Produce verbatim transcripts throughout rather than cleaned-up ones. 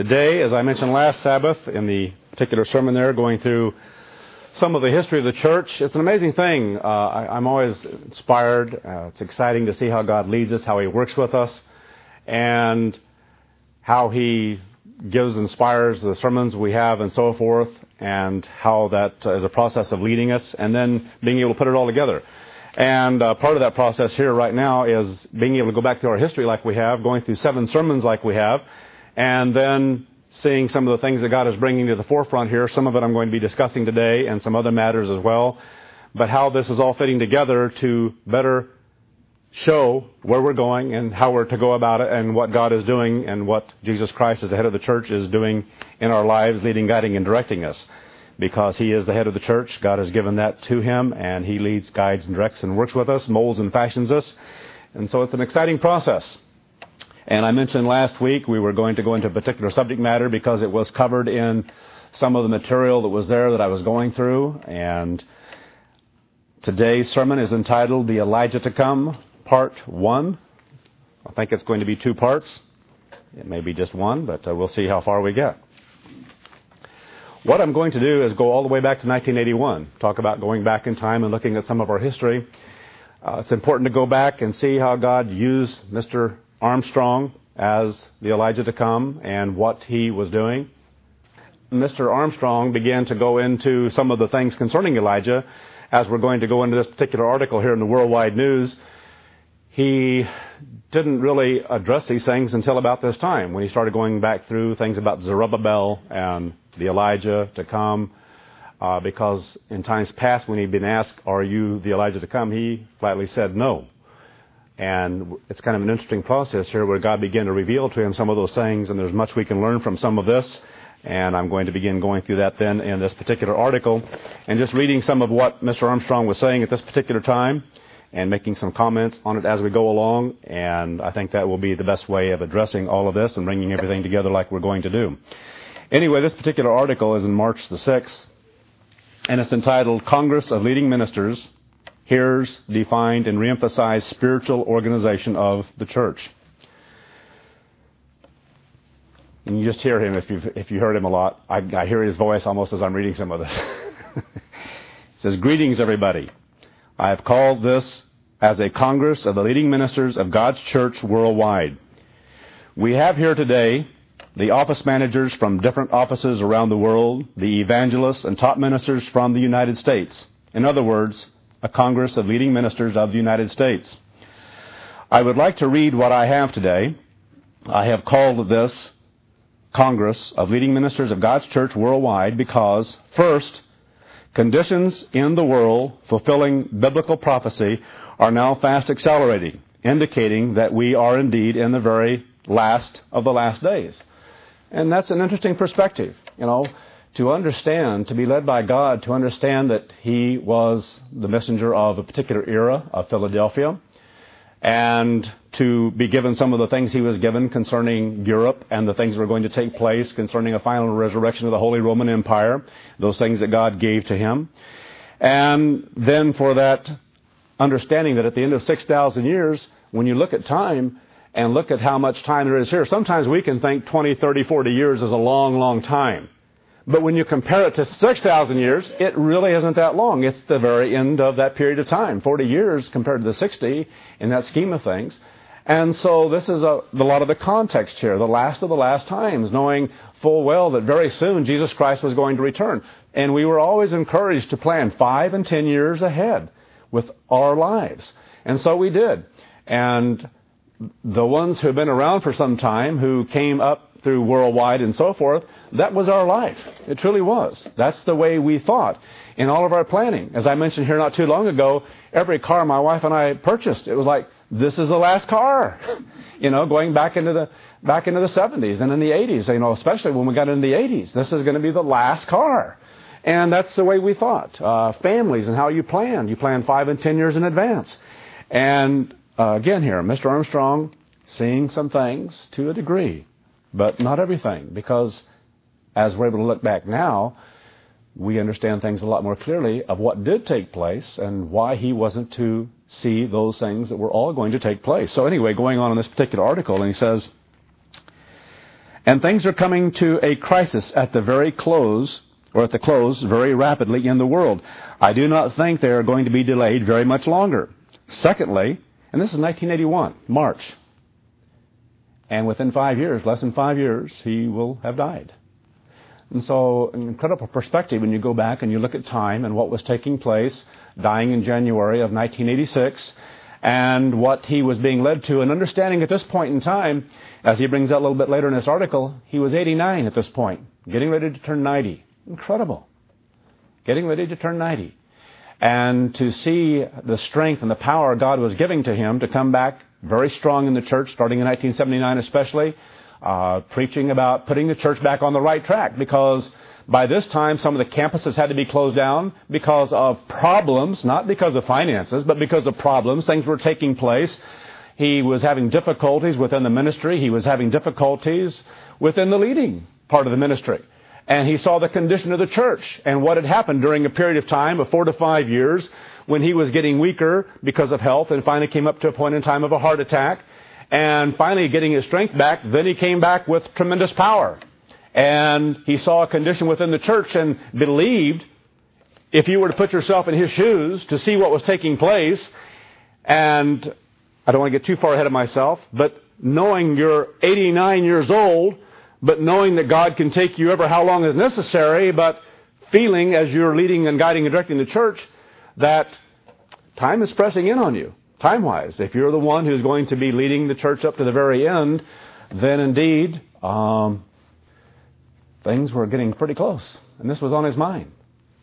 Today, as I mentioned last Sabbath, in the particular sermon there, going through some of the history of the church, it's an amazing thing. Uh, I, I'm always inspired. Uh, it's exciting to see how God leads us, how He works with us, and how He gives, inspires the sermons we have and so forth, and how that uh, is a process of leading us, and then being able to put it all together. And uh, part of that process here right now is being able to go back to our history like we have, going through seven sermons like we have, and then seeing some of the things that God is bringing to the forefront here. Some of it I'm going to be discussing today and some other matters as well. But how this is all fitting together to better show where we're going and how we're to go about it and what God is doing and what Jesus Christ as the head of the church is doing in our lives, leading, guiding, and directing us. Because He is the head of the church, God has given that to Him, and He leads, guides, and directs and works with us, molds and fashions us. And so it's an exciting process. And I mentioned last week we were going to go into a particular subject matter because it was covered in some of the material that was there that I was going through. And today's sermon is entitled The Elijah to Come, Part one. I think it's going to be two parts. It may be just one, but uh, we'll see how far we get. What I'm going to do is go all the way back to nineteen eighty-one, talk about going back in time and looking at some of our history. Uh, it's important to go back and see how God used Mister Armstrong as the Elijah to come and what he was doing. Mister Armstrong began to go into some of the things concerning Elijah as we're going to go into this particular article here in the Worldwide News. He didn't really address these things until about this time when he started going back through things about Zerubbabel and the Elijah to come, uh, because in times past when he'd been asked, are you the Elijah to come, he flatly said no. And it's kind of an interesting process here where God began to reveal to him some of those things, and there's much we can learn from some of this. And I'm going to begin going through that then in this particular article and just reading some of what Mister Armstrong was saying at this particular time and making some comments on it as we go along. And I think that will be the best way of addressing all of this and bringing everything together like we're going to do. Anyway, this particular article is in March the sixth, and it's entitled Congress of Leading Ministers Hears, Defined, and Reemphasized Spiritual Organization of the Church. And you just hear him if you've, if you heard him a lot. I, I hear his voice almost as I'm reading some of this. It says, greetings, everybody. I have called this as a Congress of the Leading Ministers of God's Church worldwide. We have here today the office managers from different offices around the world, the evangelists and top ministers from the United States. In other words, a Congress of Leading Ministers of the United States. I would like to read what I have today. I have called this Congress of Leading Ministers of God's Church worldwide because, first, conditions in the world fulfilling biblical prophecy are now fast accelerating, indicating that we are indeed in the very last of the last days. And that's an interesting perspective, you know. To understand, to be led by God, to understand that He was the messenger of a particular era of Philadelphia, and to be given some of the things He was given concerning Europe and the things that were going to take place concerning a final resurrection of the Holy Roman Empire, those things that God gave to Him. And then for that understanding that at the end of six thousand years, when you look at time and look at how much time there is here, sometimes we can think twenty, thirty, forty years is a long, long time. But when you compare it to six thousand years, it really isn't that long. It's the very end of that period of time. forty years compared to the sixty in that scheme of things. And so this is a, a lot of the context here, the last of the last times, knowing full well that very soon Jesus Christ was going to return. And we were always encouraged to plan five and ten years ahead with our lives. And so we did. And the ones who have been around for some time, who came up through worldwide and so forth, that was our life. It truly was. That's the way we thought in all of our planning. As I mentioned here not too long ago, every car my wife and I purchased, it was like, this is the last car. You know, going back into the back into the seventies and in the eighties, you know, especially when we got into the eighties, this is going to be the last car. And that's the way we thought. Uh, families and how you plan. You plan five and ten years in advance. And uh, again here, Mister Armstrong seeing some things to a degree, but not everything, because as we're able to look back now, we understand things a lot more clearly of what did take place and why he wasn't to see those things that were all going to take place. So anyway, going on in this particular article, and he says, And things are coming to a crisis at the very close, or at the close, very rapidly in the world. I do not think they are going to be delayed very much longer. Secondly, and this is nineteen eighty-one, March. And within five years, less than five years, he will have died. And so, an incredible perspective when you go back and you look at time and what was taking place, dying in January of nineteen eighty-six, and what he was being led to, and understanding at this point in time, as he brings out a little bit later in this article, he was eighty-nine at this point, getting ready to turn ninety. Incredible. Getting ready to turn ninety. And to see the strength and the power God was giving to him to come back very strong in the church, starting in nineteen seventy-nine especially, uh, preaching about putting the church back on the right track, because by this time some of the campuses had to be closed down because of problems, not because of finances, but because of problems. Things were taking place. He was having difficulties within the ministry. He was having difficulties within the leading part of the ministry. And he saw the condition of the church and what had happened during a period of time of four to five years when he was getting weaker because of health and finally came up to a point in time of a heart attack and finally getting his strength back. Then he came back with tremendous power. And he saw a condition within the church and believed, if you were to put yourself in his shoes to see what was taking place, and I don't want to get too far ahead of myself, but knowing you're eighty-nine years old, but knowing that God can take you ever how long is necessary, but feeling as you're leading and guiding and directing the church that time is pressing in on you, time-wise. If you're the one who's going to be leading the church up to the very end, then indeed um, things were getting pretty close. And this was on his mind.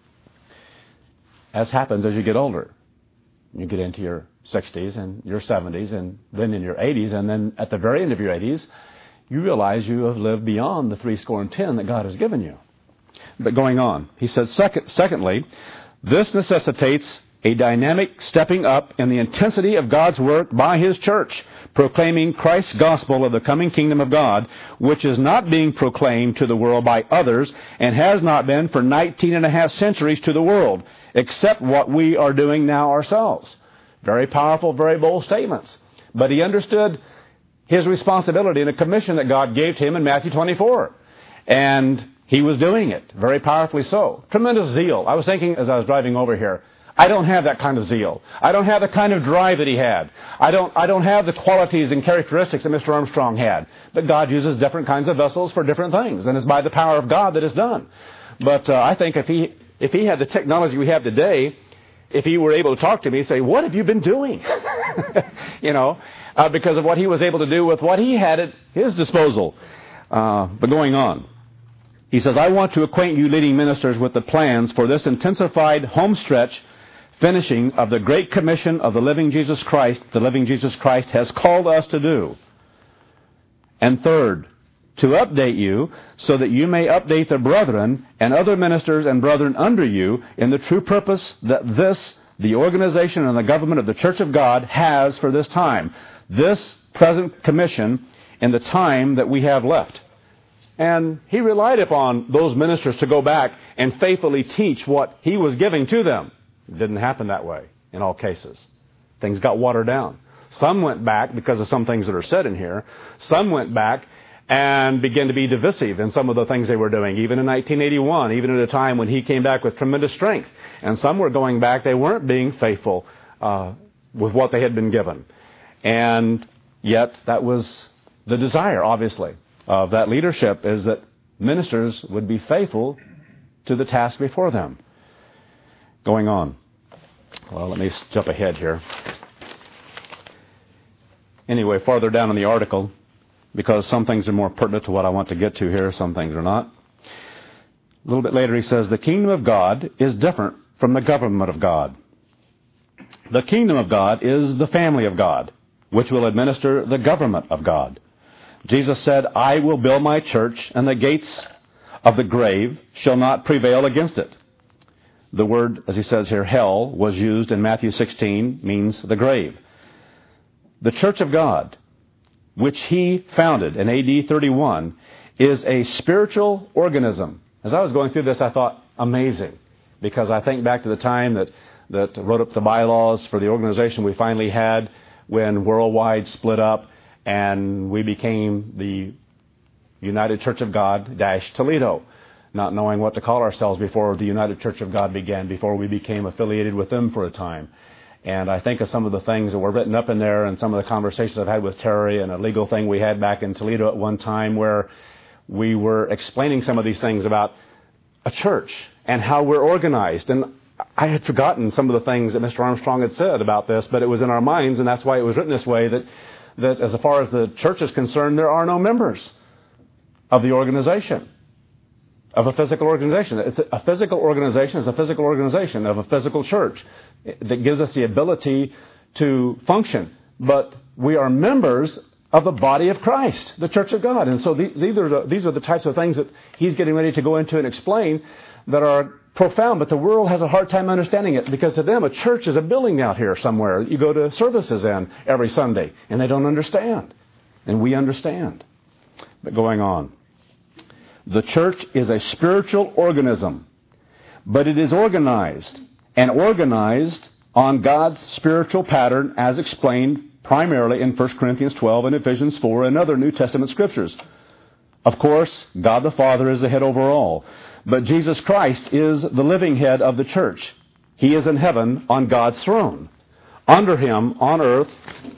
As happens as you get older. You get into your sixties and your seventies and then in your eighties, and then at the very end of your eighties, you realize you have lived beyond the three score and ten that God has given you. But going on, he says, second, secondly, this necessitates a dynamic stepping up in the intensity of God's work by His church, proclaiming Christ's gospel of the coming kingdom of God, which is not being proclaimed to the world by others and has not been for nineteen and a half centuries to the world, except what we are doing now ourselves. Very powerful, very bold statements. But he understood his responsibility and a commission that God gave to him in Matthew twenty-four. And he was doing it, very powerfully so. Tremendous zeal. I was thinking as I was driving over here, I don't have that kind of zeal. I don't have the kind of drive that he had. I don't I don't have the qualities and characteristics that Mister Armstrong had. But God uses different kinds of vessels for different things, and it's by the power of God that it's done. But uh, I think if he if he had the technology we have today, if he were able to talk to me and say, what have you been doing? you know, uh, because of what he was able to do with what he had at his disposal. Uh, but going on. He says, I want to acquaint you leading ministers with the plans for this intensified homestretch finishing of the great commission of the living Jesus Christ, the living Jesus Christ has called us to do. And third, to update you so that you may update the brethren and other ministers and brethren under you in the true purpose that this, the organization and the government of the Church of God, has for this time. This present commission in the time that we have left. And he relied upon those ministers to go back and faithfully teach what he was giving to them. It didn't happen that way in all cases. Things got watered down. Some went back because of some things that are said in here. Some went back and began to be divisive in some of the things they were doing, even in nineteen eighty-one, even at a time when he came back with tremendous strength. And some were going back, they weren't being faithful uh, with what they had been given. And yet that was the desire, obviously, of that leadership, is that ministers would be faithful to the task before them. Going on. Well, let me jump ahead here. Anyway, farther down in the article, because some things are more pertinent to what I want to get to here, some things are not. A little bit later he says, the kingdom of God is different from the government of God. The kingdom of God is the family of God, which will administer the government of God. Jesus said, I will build my church, and the gates of the grave shall not prevail against it. The word, as he says here, hell, was used in Matthew sixteen, means the grave. The church of God, which he founded in A D thirty-one, is a spiritual organism. As I was going through this, I thought, amazing, because I think back to the time that, that wrote up the bylaws for the organization we finally had when Worldwide split up, and we became the United Church of God dash Toledo, not knowing what to call ourselves before the United Church of God began, before we became affiliated with them for a time. And I think of some of the things that were written up in there and some of the conversations I've had with Terry and a legal thing we had back in Toledo at one time where we were explaining some of these things about a church and how we're organized. And I had forgotten some of the things that Mister Armstrong had said about this, but it was in our minds, and that's why it was written this way, that, that as far as the church is concerned, there are no members of the organization, of a physical organization. It's a, a physical organization is a physical organization of a physical church that gives us the ability to function. But we are members of the body of Christ, the Church of God. And so these, these, are the, these are the types of things that he's getting ready to go into and explain that are profound, but the world has a hard time understanding it because to them a church is a building out here somewhere you go to services in every Sunday, and they don't understand. And we understand. But going on. The church is a spiritual organism, but it is organized, and organized on God's spiritual pattern as explained primarily in First Corinthians twelve and Ephesians four and other New Testament scriptures. Of course, God the Father is the head over all, but Jesus Christ is the living head of the church. He is in heaven on God's throne. Under him on earth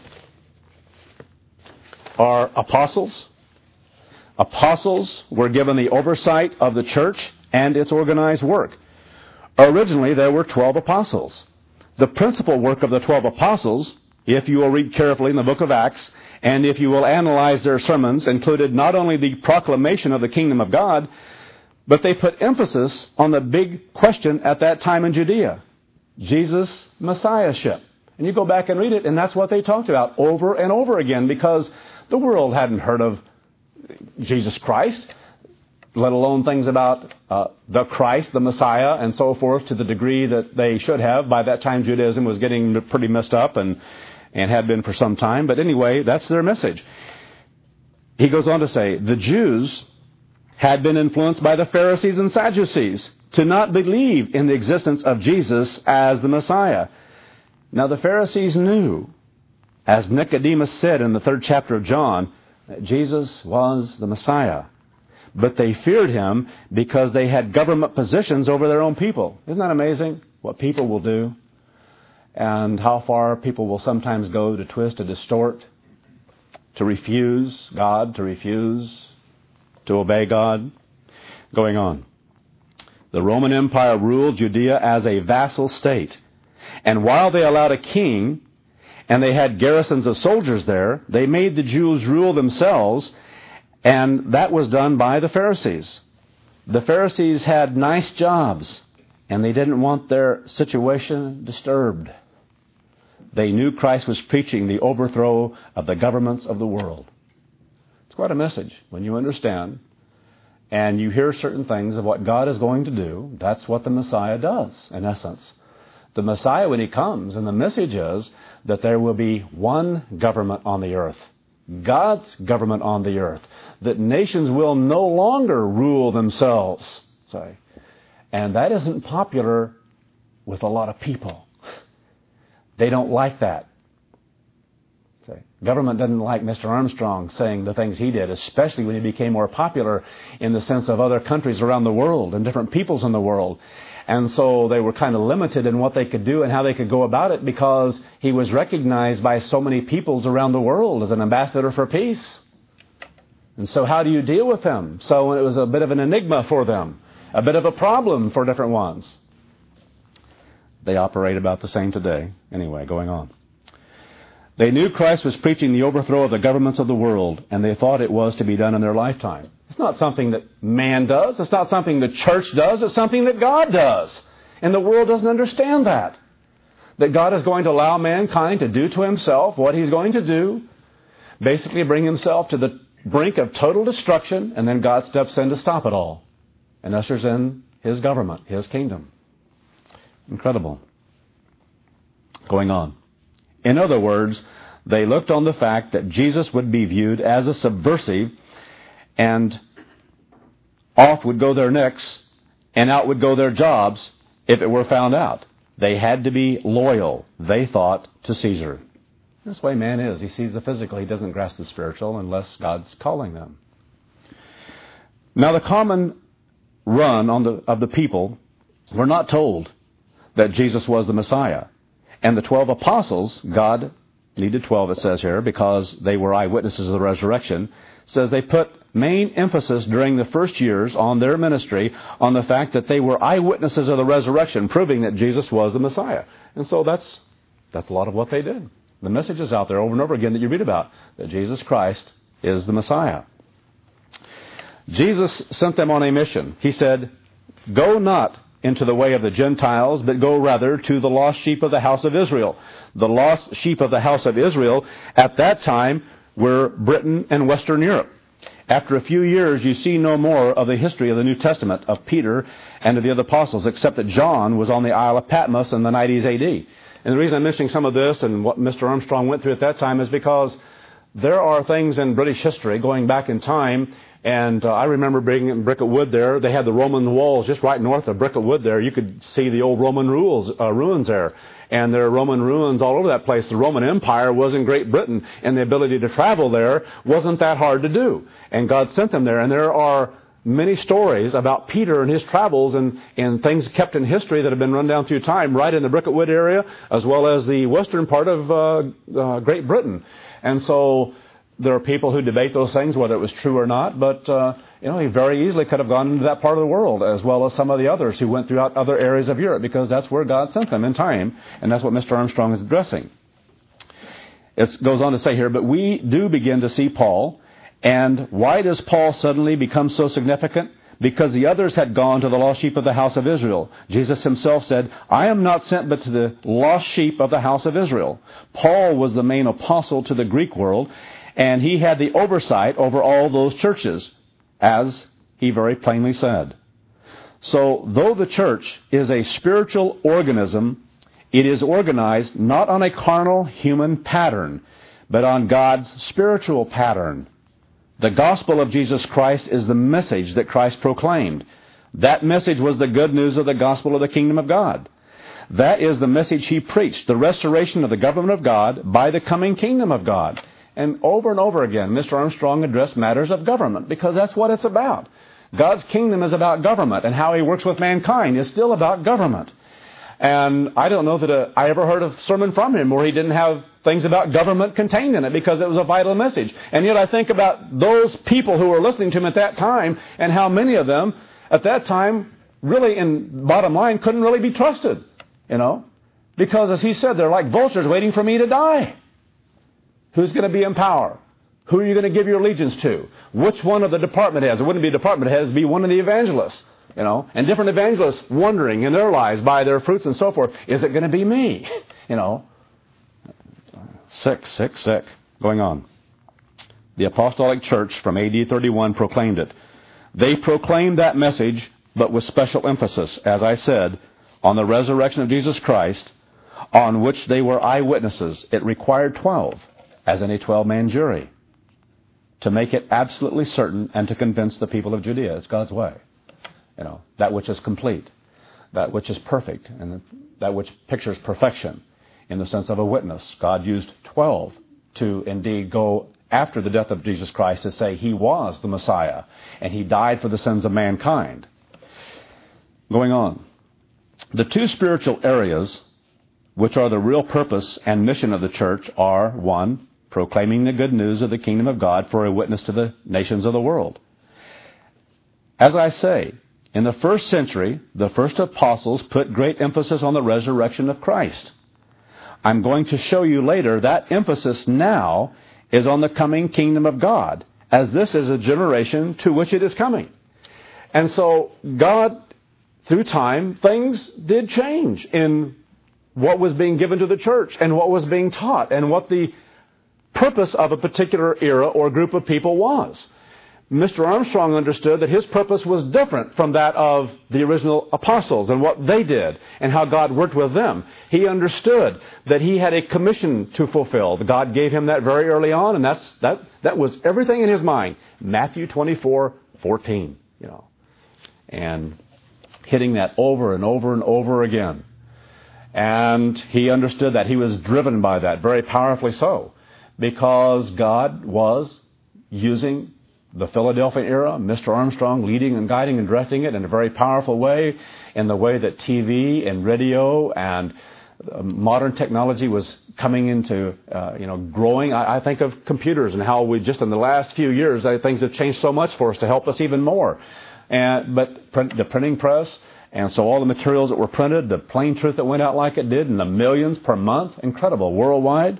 are apostles. Apostles were given the oversight of the church and its organized work. Originally, there were twelve apostles. The principal work of the twelve apostles, if you will read carefully in the book of Acts, and if you will analyze their sermons, included not only the proclamation of the kingdom of God, but they put emphasis on the big question at that time in Judea, Jesus' Messiahship. And you go back and read it, and that's what they talked about over and over again, because the world hadn't heard of Jesus Christ, let alone things about uh, the Christ, the Messiah, and so forth, to the degree that they should have. By that time, Judaism was getting pretty messed up and, and had been for some time. But anyway, that's their message. He goes on to say, the Jews had been influenced by the Pharisees and Sadducees to not believe in the existence of Jesus as the Messiah. Now, the Pharisees knew, as Nicodemus said in the third chapter of John, that Jesus was the Messiah. But they feared him because they had government positions over their own people. Isn't that amazing what people will do? And how far people will sometimes go to twist, to distort, to refuse God, to refuse to obey God. Going on. The Roman Empire ruled Judea as a vassal state. And while they allowed a king, and they had garrisons of soldiers there, they made the Jews rule themselves, and that was done by the Pharisees. The Pharisees had nice jobs, and they didn't want their situation disturbed. They knew Christ was preaching the overthrow of the governments of the world. It's quite a message when you understand, and you hear certain things of what God is going to do. That's what the Messiah does, in essence. The Messiah, when he comes, and the message is that there will be one government on the earth, God's government on the earth, that nations will no longer rule themselves. Sorry. And that isn't popular with a lot of people. They don't like that. Say, government doesn't like Mister Armstrong saying the things he did, especially when he became more popular in the sense of other countries around the world and different peoples in the world. And so they were kind of limited in what they could do and how they could go about it because he was recognized by so many peoples around the world as an ambassador for peace. And so how do you deal with him? So it was a bit of an enigma for them, a bit of a problem for different ones. They operate about the same today. Anyway, going on. They knew Christ was preaching the overthrow of the governments of the world, and they thought it was to be done in their lifetime. It's not something that man does. It's not something the church does. It's something that God does. And the world doesn't understand that. That God is going to allow mankind to do to himself what he's going to do. Basically bring himself to the brink of total destruction, and then God steps in to stop it all. And ushers in his government, his kingdom. Incredible. Going on. In other words, they looked on the fact that Jesus would be viewed as a subversive, and off would go their necks, and out would go their jobs if it were found out. They had to be loyal, they thought, to Caesar. That's the way man is. He sees the physical. He doesn't grasp the spiritual unless God's calling them. Now the common run on the, of the people were not told that Jesus was the Messiah. And the twelve apostles, God needed twelve, it says here, because they were eyewitnesses of the resurrection, it says they put main emphasis during the first years on their ministry on the fact that they were eyewitnesses of the resurrection, proving that Jesus was the Messiah. And so that's that's a lot of what they did. The message is out there over and over again that you read about, that Jesus Christ is the Messiah. Jesus sent them on a mission. He said, "Go not into the way of the Gentiles, but go rather to the lost sheep of the house of Israel." The lost sheep of the house of Israel at that time were Britain and Western Europe. After a few years, you see no more of the history of the New Testament of Peter and of the other apostles, except that John was on the Isle of Patmos in the nineties A D. And the reason I'm mentioning some of this and what Mister Armstrong went through at that time is because there are things in British history going back in time. And uh, I remember being in Bricket Wood there. They had the Roman walls just right north of Bricket Wood there. You could see the old Roman rules, uh, ruins there. And there are Roman ruins all over that place. The Roman Empire was in Great Britain, and the ability to travel there wasn't that hard to do. And God sent them there. And there are many stories about Peter and his travels and, and things kept in history that have been run down through time right in the Bricket Wood area, as well as the western part of uh, uh, Great Britain. And so there are people who debate those things, whether it was true or not, but uh, you know, he very easily could have gone into that part of the world, as well as some of the others who went throughout other areas of Europe, because that's where God sent them in time, and that's what Mister Armstrong is addressing. It goes on to say here, but we do begin to see Paul, and why does Paul suddenly become so significant? Because the others had gone to the lost sheep of the house of Israel. Jesus himself said, "I am not sent but to the lost sheep of the house of Israel." Paul was the main apostle to the Greek world, and he had the oversight over all those churches, as he very plainly said. So, though the church is a spiritual organism, it is organized not on a carnal human pattern, but on God's spiritual pattern. The gospel of Jesus Christ is the message that Christ proclaimed. That message was the good news of the gospel of the kingdom of God. That is the message he preached, the restoration of the government of God by the coming kingdom of God. And over and over again, Mister Armstrong addressed matters of government, because that's what it's about. God's kingdom is about government, and how he works with mankind is still about government. And I don't know that a, I ever heard a sermon from him where he didn't have things about government contained in it, because it was a vital message. And yet I think about those people who were listening to him at that time, and how many of them at that time really, in bottom line, couldn't really be trusted, you know, because as he said, they're like vultures waiting for me to die. Who's going to be in power? Who are you going to give your allegiance to? Which one of the department heads? It wouldn't be department heads, it'd be one of the evangelists. You know, and different evangelists wondering in their lives by their fruits and so forth, is it going to be me? You know, sick, sick, sick, going on. The Apostolic Church from A D thirty-one proclaimed it. They proclaimed that message, but with special emphasis, as I said, on the resurrection of Jesus Christ, on which they were eyewitnesses. It required twelve, as in a twelve-man jury, to make it absolutely certain and to convince the people of Judea. It's God's way. You know, that which is complete, that which is perfect, and that which pictures perfection in the sense of a witness. God used twelve to indeed go after the death of Jesus Christ to say he was the Messiah, and he died for the sins of mankind. Going on. The two spiritual areas which are the real purpose and mission of the church are, one, proclaiming the good news of the kingdom of God for a witness to the nations of the world. As I say, in the first century, the first apostles put great emphasis on the resurrection of Christ. I'm going to show you later that emphasis now is on the coming kingdom of God, as this is a generation to which it is coming. And so God, through time, things did change in what was being given to the church and what was being taught and what the purpose of a particular era or group of people was. Mister Armstrong understood that his purpose was different from that of the original apostles and what they did and how God worked with them. He understood that he had a commission to fulfill. God gave him that very early on, and that's that that was everything in his mind. Matthew twenty-four fourteen, you know. And hitting that over and over and over again. And he understood that. He was driven by that, very powerfully so, because God was using the Philadelphia era, Mister Armstrong leading and guiding and directing it in a very powerful way, in the way that T V and radio and modern technology was coming into, uh, you know, growing. I, I think of computers and how we just in the last few years, I, things have changed so much for us to help us even more. And but print, the printing press, and so all the materials that were printed, the plain truth that went out like it did, and the millions per month, incredible, worldwide.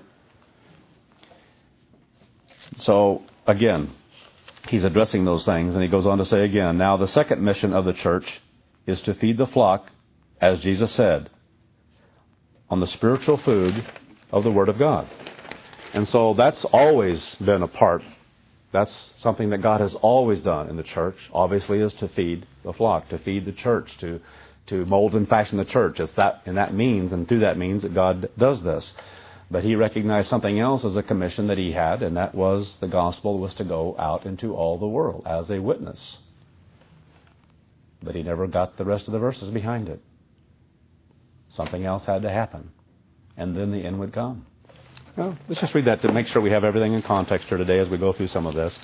So again, he's addressing those things, and he goes on to say again, now the second mission of the church is to feed the flock, as Jesus said, on the spiritual food of the Word of God. And so that's always been a part. That's something that God has always done in the church, obviously, is to feed the flock, to feed the church, to to mold and fashion the church. It's that, and that means, and through that means that God does this. But he recognized something else as a commission that he had, and that was the gospel was to go out into all the world as a witness. But he never got the rest of the verses behind it. Something else had to happen, and then the end would come. Well, let's just read that to make sure we have everything in context here today as we go through some of this.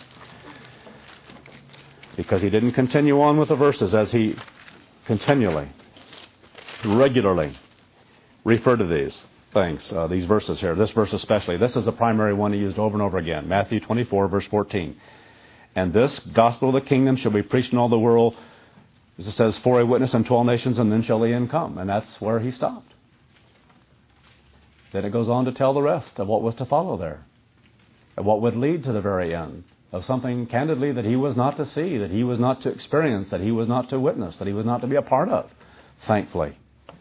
Because he didn't continue on with the verses as he continually, regularly referred to these things, uh, these verses here, this verse especially. This is the primary one he used over and over again. Matthew twenty-four, verse fourteen. And this gospel of the kingdom shall be preached in all the world, as it says, for a witness unto all nations, and then shall the end come. And that's where he stopped. Then it goes on to tell the rest of what was to follow there, and what would lead to the very end of something, candidly, that he was not to see, that he was not to experience, that he was not to witness, that he was not to be a part of, thankfully.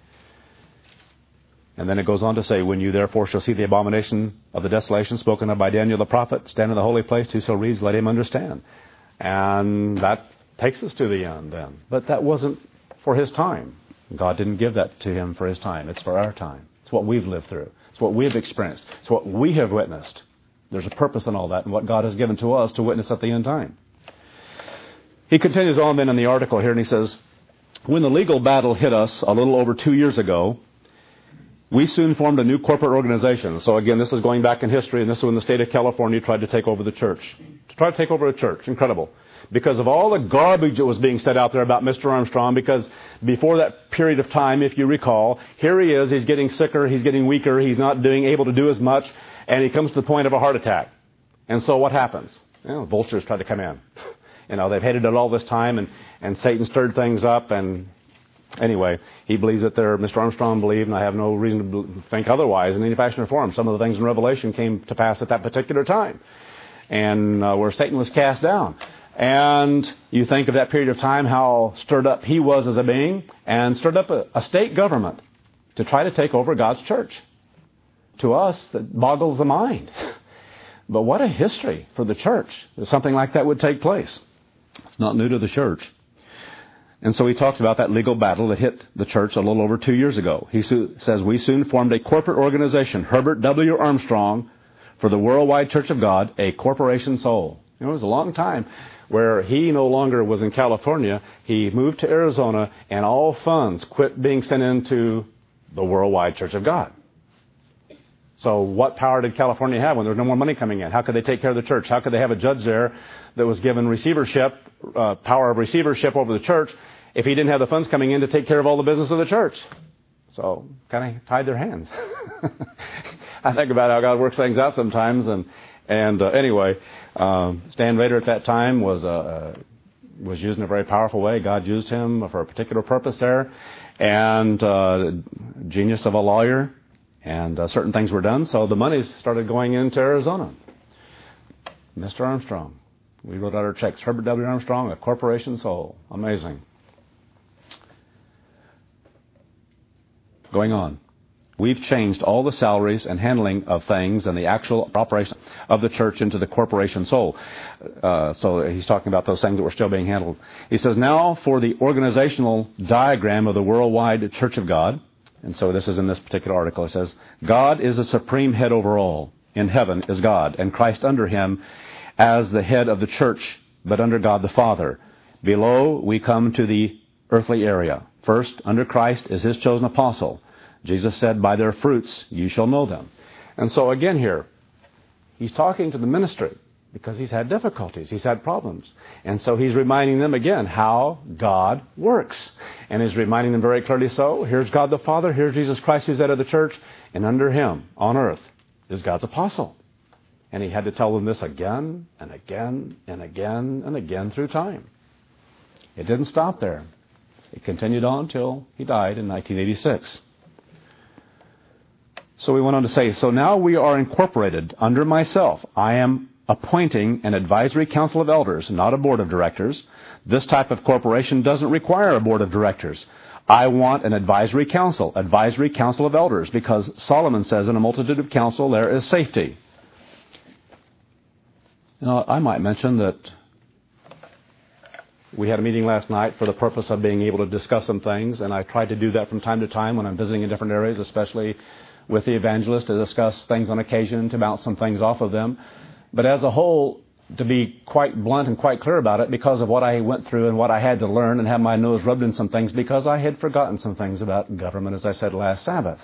And then it goes on to say, when you therefore shall see the abomination of the desolation spoken of by Daniel the prophet, stand in the holy place, whoso reads, let him understand. And that takes us to the end then. But that wasn't for his time. God didn't give that to him for his time. It's for our time. It's what we've lived through. It's what we've experienced. It's what we have witnessed. There's a purpose in all that and what God has given to us to witness at the end time. He continues on then in the article here, and he says, when the legal battle hit us a little over two years ago, we soon formed a new corporate organization. So again, this is going back in history, and this is when the state of California tried to take over the church. To try to take over the church. Incredible. Because of all the garbage that was being said out there about Mister Armstrong, because before that period of time, if you recall, here he is, he's getting sicker, he's getting weaker, he's not doing able to do as much, and he comes to the point of a heart attack. And so what happens? You know, vultures try to come in. You know, they've hated it all this time, and, and Satan stirred things up, and anyway, he believes that they're, Mister Armstrong believed, and I have no reason to think otherwise in any fashion or form. Some of the things in Revelation came to pass at that particular time, and uh, where Satan was cast down. And you think of that period of time, how stirred up he was as a being, and stirred up a, a state government to try to take over God's church. To us, that boggles the mind. But what a history for the church that something like that would take place. It's not new to the church. And so he talks about that legal battle that hit the church a little over two years ago. He su- says, we soon formed a corporate organization, Herbert W. Armstrong, for the Worldwide Church of God, a corporation soul. You know, it was a long time where he no longer was in California. He moved to Arizona, and all funds quit being sent into the Worldwide Church of God. So what power did California have when there was no more money coming in? How could they take care of the church? How could they have a judge there that was given receivership, uh, power of receivership over the church, if he didn't have the funds coming in to take care of all the business of the church? So kind of tied their hands. I think about how God works things out sometimes, and And uh, anyway, um, Stan Rader at that time was uh, uh, was used in a very powerful way. God used him for a particular purpose there, and uh, genius of a lawyer, and uh, certain things were done. So the monies started going into Arizona. Mister Armstrong, we wrote out our checks. Herbert W. Armstrong, a corporation soul. Amazing. Going on. We've changed all the salaries and handling of things and the actual operation of the church into the corporation soul. Uh, so he's talking about those things that were still being handled. He says, now for the organizational diagram of the Worldwide Church of God. And so this is in this particular article. It says, God is the supreme head over all. In heaven is God, and Christ under him as the head of the church, but under God the Father. Below, we come to the earthly area. First, under Christ is his chosen apostle. Jesus said, by their fruits you shall know them. And so again here, he's talking to the ministry. because he's had difficulties. He's had problems. And so he's reminding them again how God works. And he's reminding them very clearly so. Here's God the Father. Here's Jesus Christ who's head of the church. And under him, on earth, is God's apostle. And he had to tell them this again and again and again and again through time. It didn't stop there. It continued on until he died in nineteen eighty-six. So we went on to say, so now we are incorporated under myself. I am appointing an advisory council of elders, not a board of directors. This type of corporation doesn't require a board of directors. I want an advisory council, advisory council of elders, because Solomon says in a multitude of counsel there is safety. You know, I might mention that we had a meeting last night for the purpose of being able to discuss some things, and I tried to do that from time to time when I'm visiting in different areas, especially with the evangelist, to discuss things on occasion, to bounce some things off of them. But as a whole, to be quite blunt and quite clear about it, because of what I went through and what I had to learn and have my nose rubbed in some things, because I had forgotten some things about government, as I said last Sabbath.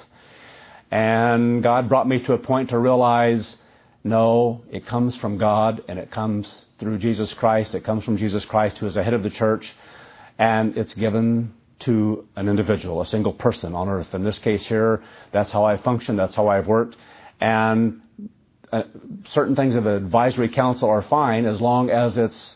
And God brought me to a point to realize, no, it comes from God, and it comes through Jesus Christ. It comes from Jesus Christ, who is the head of the church, and it's given to an individual, a single person on earth. In this case here, that's how I function, that's how I've worked. And uh, certain things of advisory council are fine as long as it's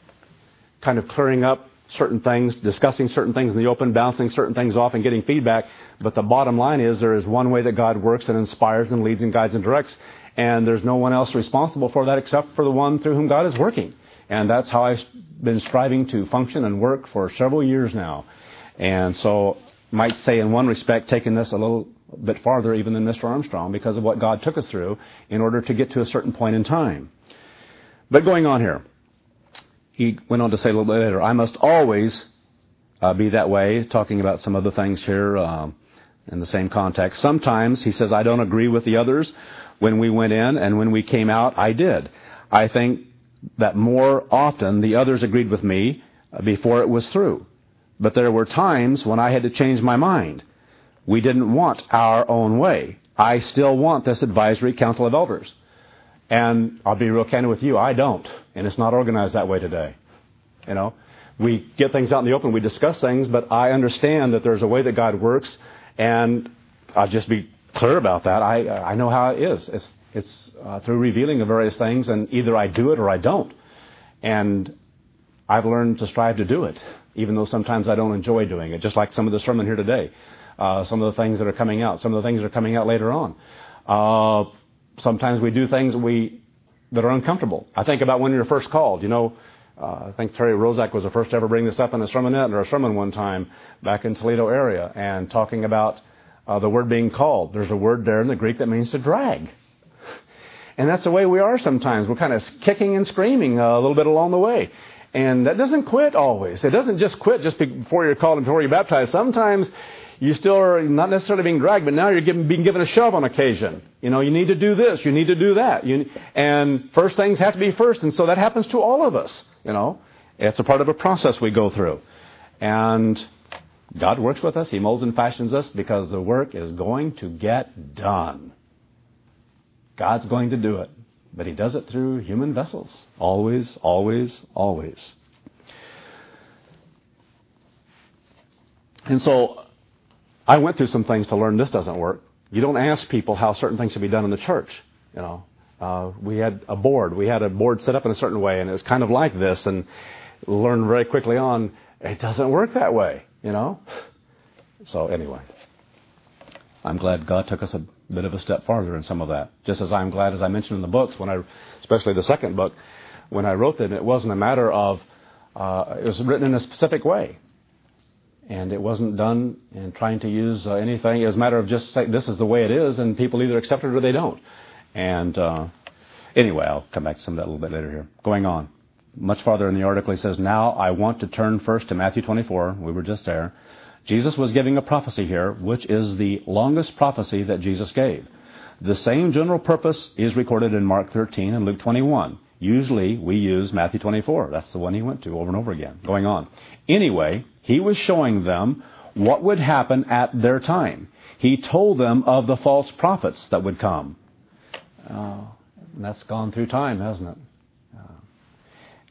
kind of clearing up certain things, discussing certain things in the open, bouncing certain things off and getting feedback. But the bottom line is there is one way that God works and inspires and leads and guides and directs. And there's no one else responsible for that except for the one through whom God is working. And that's how I've been striving to function and work for several years now. And so, might say in one respect, taking this a little bit farther even than Mister Armstrong, because of what God took us through in order to get to a certain point in time. But going on here, he went on to say a little bit later, I must always uh, be that way, talking about some other things here uh, in the same context. Sometimes, he says, I don't agree with the others. When we went in and when we came out, I did. I think that more often the others agreed with me before it was through. But there were times when I had to change my mind. We didn't want our own way. I still want this advisory council of elders. And I'll be real candid with you, I don't. And it's not organized that way today. You know, we get things out in the open, we discuss things, but I understand that there's a way that God works, and I'll just be clear about that. I I know how it is. It's it's uh, through revealing of various things, and either I do it or I don't. And I've learned to strive to do it, even though sometimes I don't enjoy doing it. Just like some of the sermon here today, uh, some of the things that are coming out, some of the things that are coming out later on. Uh, sometimes we do things that we that are uncomfortable. I think about when you're first called. You know, uh, I think Terry Rozak was the first to ever bring this up in a sermonette or a sermon one time back in Toledo area, and talking about Uh, the word being called. There's a word there in the Greek that means to drag. And that's the way we are sometimes. We're kind of kicking and screaming uh, a little bit along the way. And that doesn't quit always. It doesn't just quit just before you're called and before you're baptized. Sometimes you still are not necessarily being dragged, but now you're given, being given a shove on occasion. You know, you need to do this, you need to do that. You, and first things have to be first. And so that happens to all of us. You know, it's a part of a process we go through. And God works with us. He molds and fashions us because the work is going to get done. God's going to do it. But He does it through human vessels. Always, always, always. And so I went through some things to learn this doesn't work. You don't ask people how certain things should be done in the church. You know, uh, we had a board. We had a board set up in a certain way, and it was kind of like this. And learned very quickly on, it doesn't work that way. You know? So anyway, I'm glad God took us a bit of a step farther in some of that. Just as I'm glad, as I mentioned in the books, when I, especially the second book, when I wrote them, it wasn't a matter of, uh, it was written in a specific way. And it wasn't done in trying to use uh, anything. It was a matter of just saying, this is the way it is, and people either accept it or they don't. And uh, anyway, I'll come back to some of that a little bit later here. Going on. Much farther in the article, he says, now I want to turn first to Matthew twenty-four. We were just there. Jesus was giving a prophecy here, which is the longest prophecy that Jesus gave. The same general purpose is recorded in Mark thirteen and Luke twenty-one. Usually we use Matthew twenty-four. That's the one he went to over and over again. Going on. Anyway, he was showing them what would happen at their time. He told them of the false prophets that would come. Uh, and that's gone through time, hasn't it?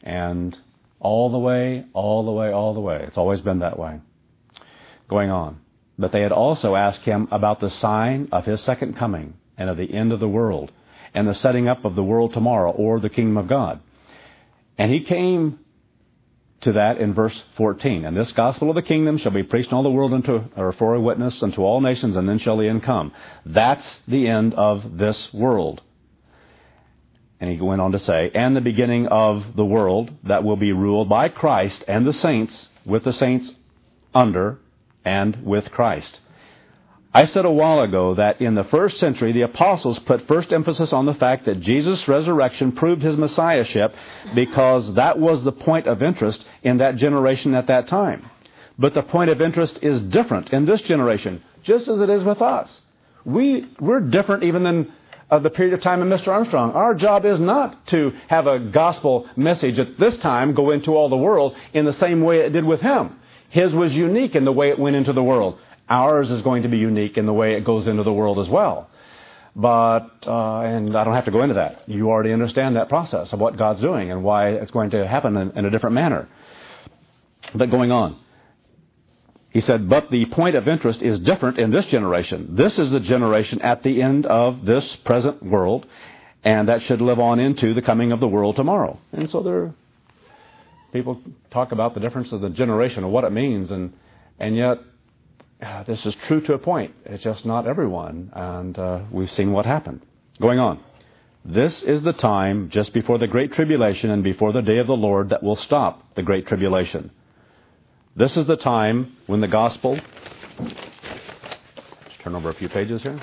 And all the way, all the way, all the way. It's always been that way. Going on. But they had also asked him about the sign of his second coming and of the end of the world and the setting up of the world tomorrow, or the kingdom of God. And he came to that in verse fourteen. And this gospel of the kingdom shall be preached in all the world unto, or for a witness unto all nations, and then shall the end come. That's the end of this world. And he went on to say, and the beginning of the world that will be ruled by Christ and the saints, with the saints under and with Christ. I said a while ago that in the first century, the apostles put first emphasis on the fact that Jesus' resurrection proved his messiahship, because that was the point of interest in that generation at that time. But the point of interest is different in this generation, just as it is with us. We, we're different even than of the period of time in Mister Armstrong. Our job is not to have a gospel message at this time go into all the world in the same way it did with him. His was unique in the way it went into the world. Ours is going to be unique in the way it goes into the world as well. But, uh, and I don't have to go into that. You already understand that process of what God's doing and why it's going to happen in, in a different manner. But going on. He said, but the point of interest is different in this generation. This is the generation at the end of this present world, and that should live on into the coming of the world tomorrow. And so there, people talk about the difference of the generation and what it means, and and yet uh, this is true to a point. It's just not everyone, and uh, we've seen what happened. Going on. This is the time just before the Great Tribulation and before the day of the Lord that will stop the Great Tribulation. This is the time when the gospel... Let's turn over a few pages here.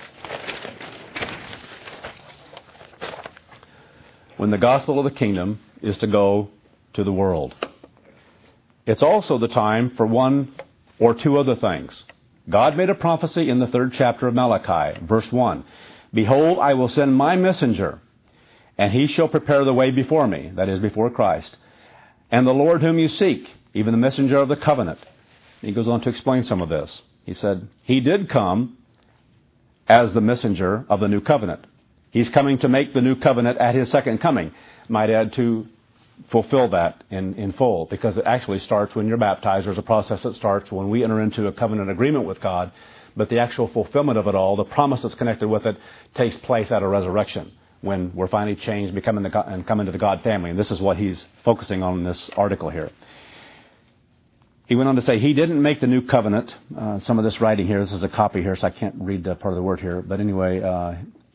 When the gospel of the kingdom is to go to the world. It's also the time for one or two other things. God made a prophecy in the third chapter of Malachi, verse one. Behold, I will send my messenger, and he shall prepare the way before me, that is, before Christ. And the Lord whom you seek, even the messenger of the covenant. He goes on to explain some of this. He said, he did come as the messenger of the new covenant. He's coming to make the new covenant at his second coming. Might add to fulfill that in, in full, because it actually starts when you're baptized. There's a process that starts when we enter into a covenant agreement with God, but the actual fulfillment of it all, the promise that's connected with it, takes place at a resurrection, when we're finally changed, becoming the God, and come into the God family. And this is what he's focusing on in this article here. He went on to say he didn't make the new covenant. Uh, some of this writing here, this is a copy here, so I can't read the part of the word here. But anyway, uh,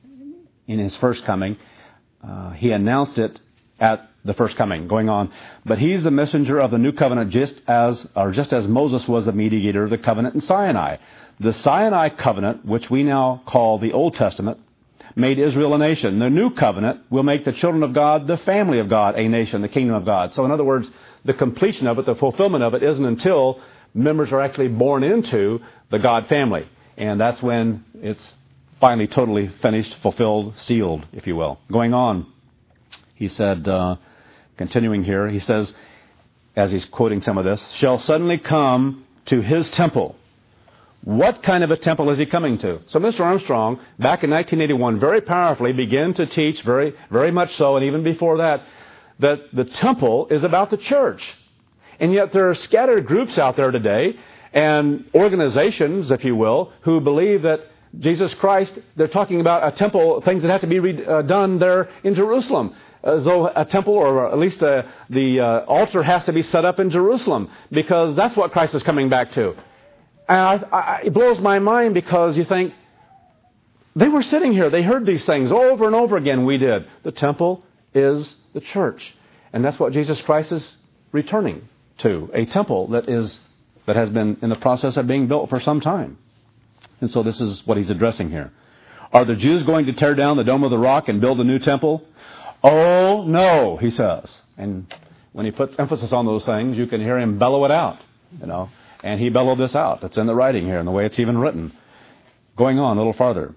in his first coming, uh, he announced it at the first coming, going on. But he's the messenger of the new covenant, just as, or just as Moses was the mediator of the covenant in Sinai. The Sinai covenant, which we now call the Old Testament, made Israel a nation. The new covenant will make the children of God, the family of God, a nation, the kingdom of God. So in other words, the completion of it, the fulfillment of it, isn't until members are actually born into the God family. And that's when it's finally totally finished, fulfilled, sealed, if you will. Going on, he said, uh, continuing here, he says, as he's quoting some of this, shall suddenly come to his temple. What kind of a temple is he coming to? So Mister Armstrong, back in nineteen eighty-one, very powerfully began to teach, very, very much so, and even before that, that the temple is about the church. And yet there are scattered groups out there today, and organizations, if you will, who believe that Jesus Christ, they're talking about a temple, things that have to be re- uh, done there in Jerusalem. As though a temple, or at least uh, the uh, altar, has to be set up in Jerusalem, because that's what Christ is coming back to. And I, I, it blows my mind, because you think, they were sitting here, they heard these things over and over again. We did. The temple is the church. And that's what Jesus Christ is returning to, a temple that is that has been in the process of being built for some time. And so this is what he's addressing here. Are the Jews going to tear down the Dome of the Rock and build a new temple? Oh, no, he says. And when he puts emphasis on those things, you can hear him bellow it out, you know. And he bellowed this out. It's in the writing here and the way it's even written. Going on a little farther.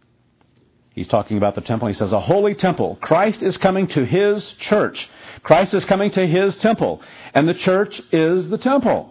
He's talking about the temple. He says, a holy temple. Christ is coming to his church. Christ is coming to his temple. And the church is the temple.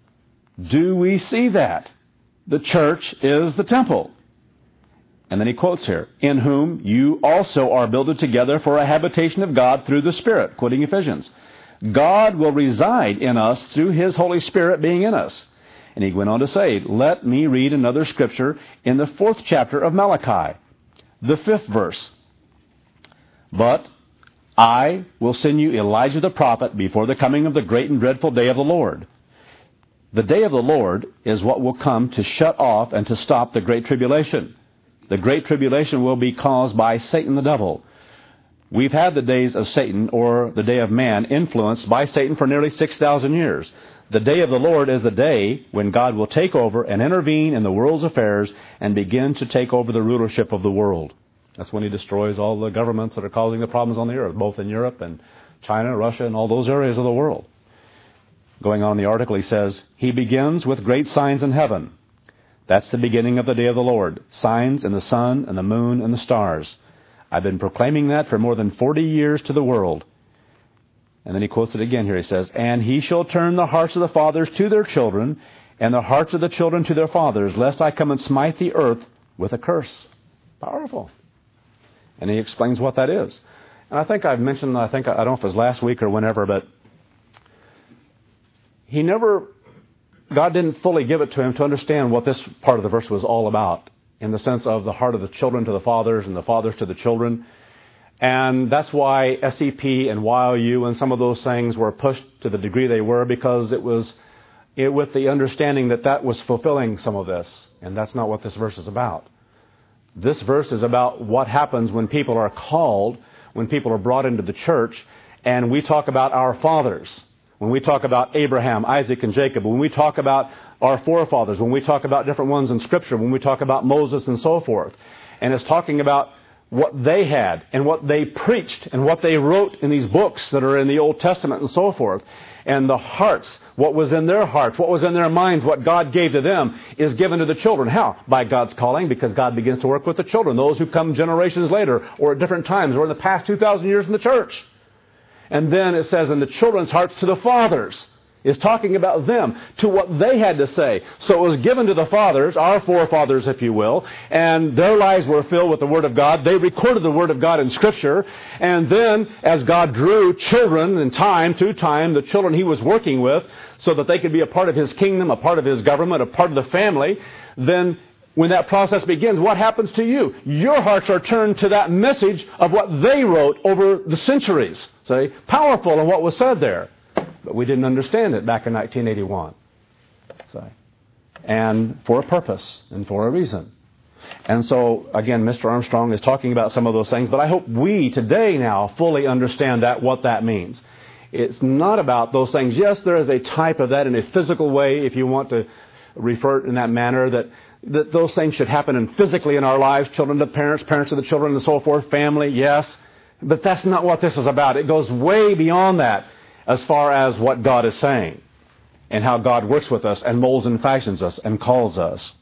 Do we see that? The church is the temple. And then he quotes here, in whom you also are builded together for a habitation of God through the Spirit, quoting Ephesians. God will reside in us through His Holy Spirit being in us. And he went on to say, let me read another scripture in the fourth chapter of Malachi, the fifth verse. But I will send you Elijah the prophet before the coming of the great and dreadful day of the Lord. The day of the Lord is what will come to shut off and to stop the great tribulation. The great tribulation will be caused by Satan the devil. We've had the days of Satan, or the day of man, influenced by Satan for nearly six thousand years. The day of the Lord is the day when God will take over and intervene in the world's affairs and begin to take over the rulership of the world. That's when He destroys all the governments that are causing the problems on the earth, both in Europe and China, Russia, and all those areas of the world. Going on in the article, he says, He begins with great signs in heaven. That's the beginning of the day of the Lord. Signs in the sun and the moon and the stars. I've been proclaiming that for more than forty years to the world. And then he quotes it again here. He says, and He shall turn the hearts of the fathers to their children, and the hearts of the children to their fathers, lest I come and smite the earth with a curse. Powerful. And he explains what that is. And I think I've mentioned, I think, I don't know if it was last week or whenever, but he never, God didn't fully give it to him to understand what this part of the verse was all about, in the sense of the heart of the children to the fathers and the fathers to the children. And that's why S E P and Y O U and some of those things were pushed to the degree they were, because it was it, with the understanding that that was fulfilling some of this. And that's not what this verse is about. This verse is about what happens when people are called, when people are brought into the church, and we talk about our fathers. When we talk about Abraham, Isaac, and Jacob, when we talk about our forefathers, when we talk about different ones in Scripture, when we talk about Moses and so forth. And it's talking about what they had and what they preached and what they wrote in these books that are in the Old Testament and so forth. And the hearts, what was in their hearts, what was in their minds, what God gave to them is given to the children. How? By God's calling, because God begins to work with the children, those who come generations later or at different times or in the past two thousand years in the church. And then it says in the children's hearts to the fathers. Is talking about them, to what they had to say. So it was given to the fathers, our forefathers, if you will, and their lives were filled with the Word of God. They recorded the Word of God in Scripture, and then as God drew children in time to time, the children He was working with, so that they could be a part of His kingdom, a part of His government, a part of the family, then when that process begins, what happens to you? Your hearts are turned to that message of what they wrote over the centuries. See? Powerful in what was said there. But we didn't understand it back in nineteen eighty-one. So, and for a purpose and for a reason. And so, again, Mister Armstrong is talking about some of those things, but I hope we today now fully understand that, what that means. It's not about those things. Yes, there is a type of that in a physical way, if you want to refer in that manner, that, that those things should happen in physically in our lives, children to parents, parents to the children, and so forth, family, yes. But that's not what this is about. It goes way beyond that. As far as what God is saying and how God works with us and molds and fashions us and calls us.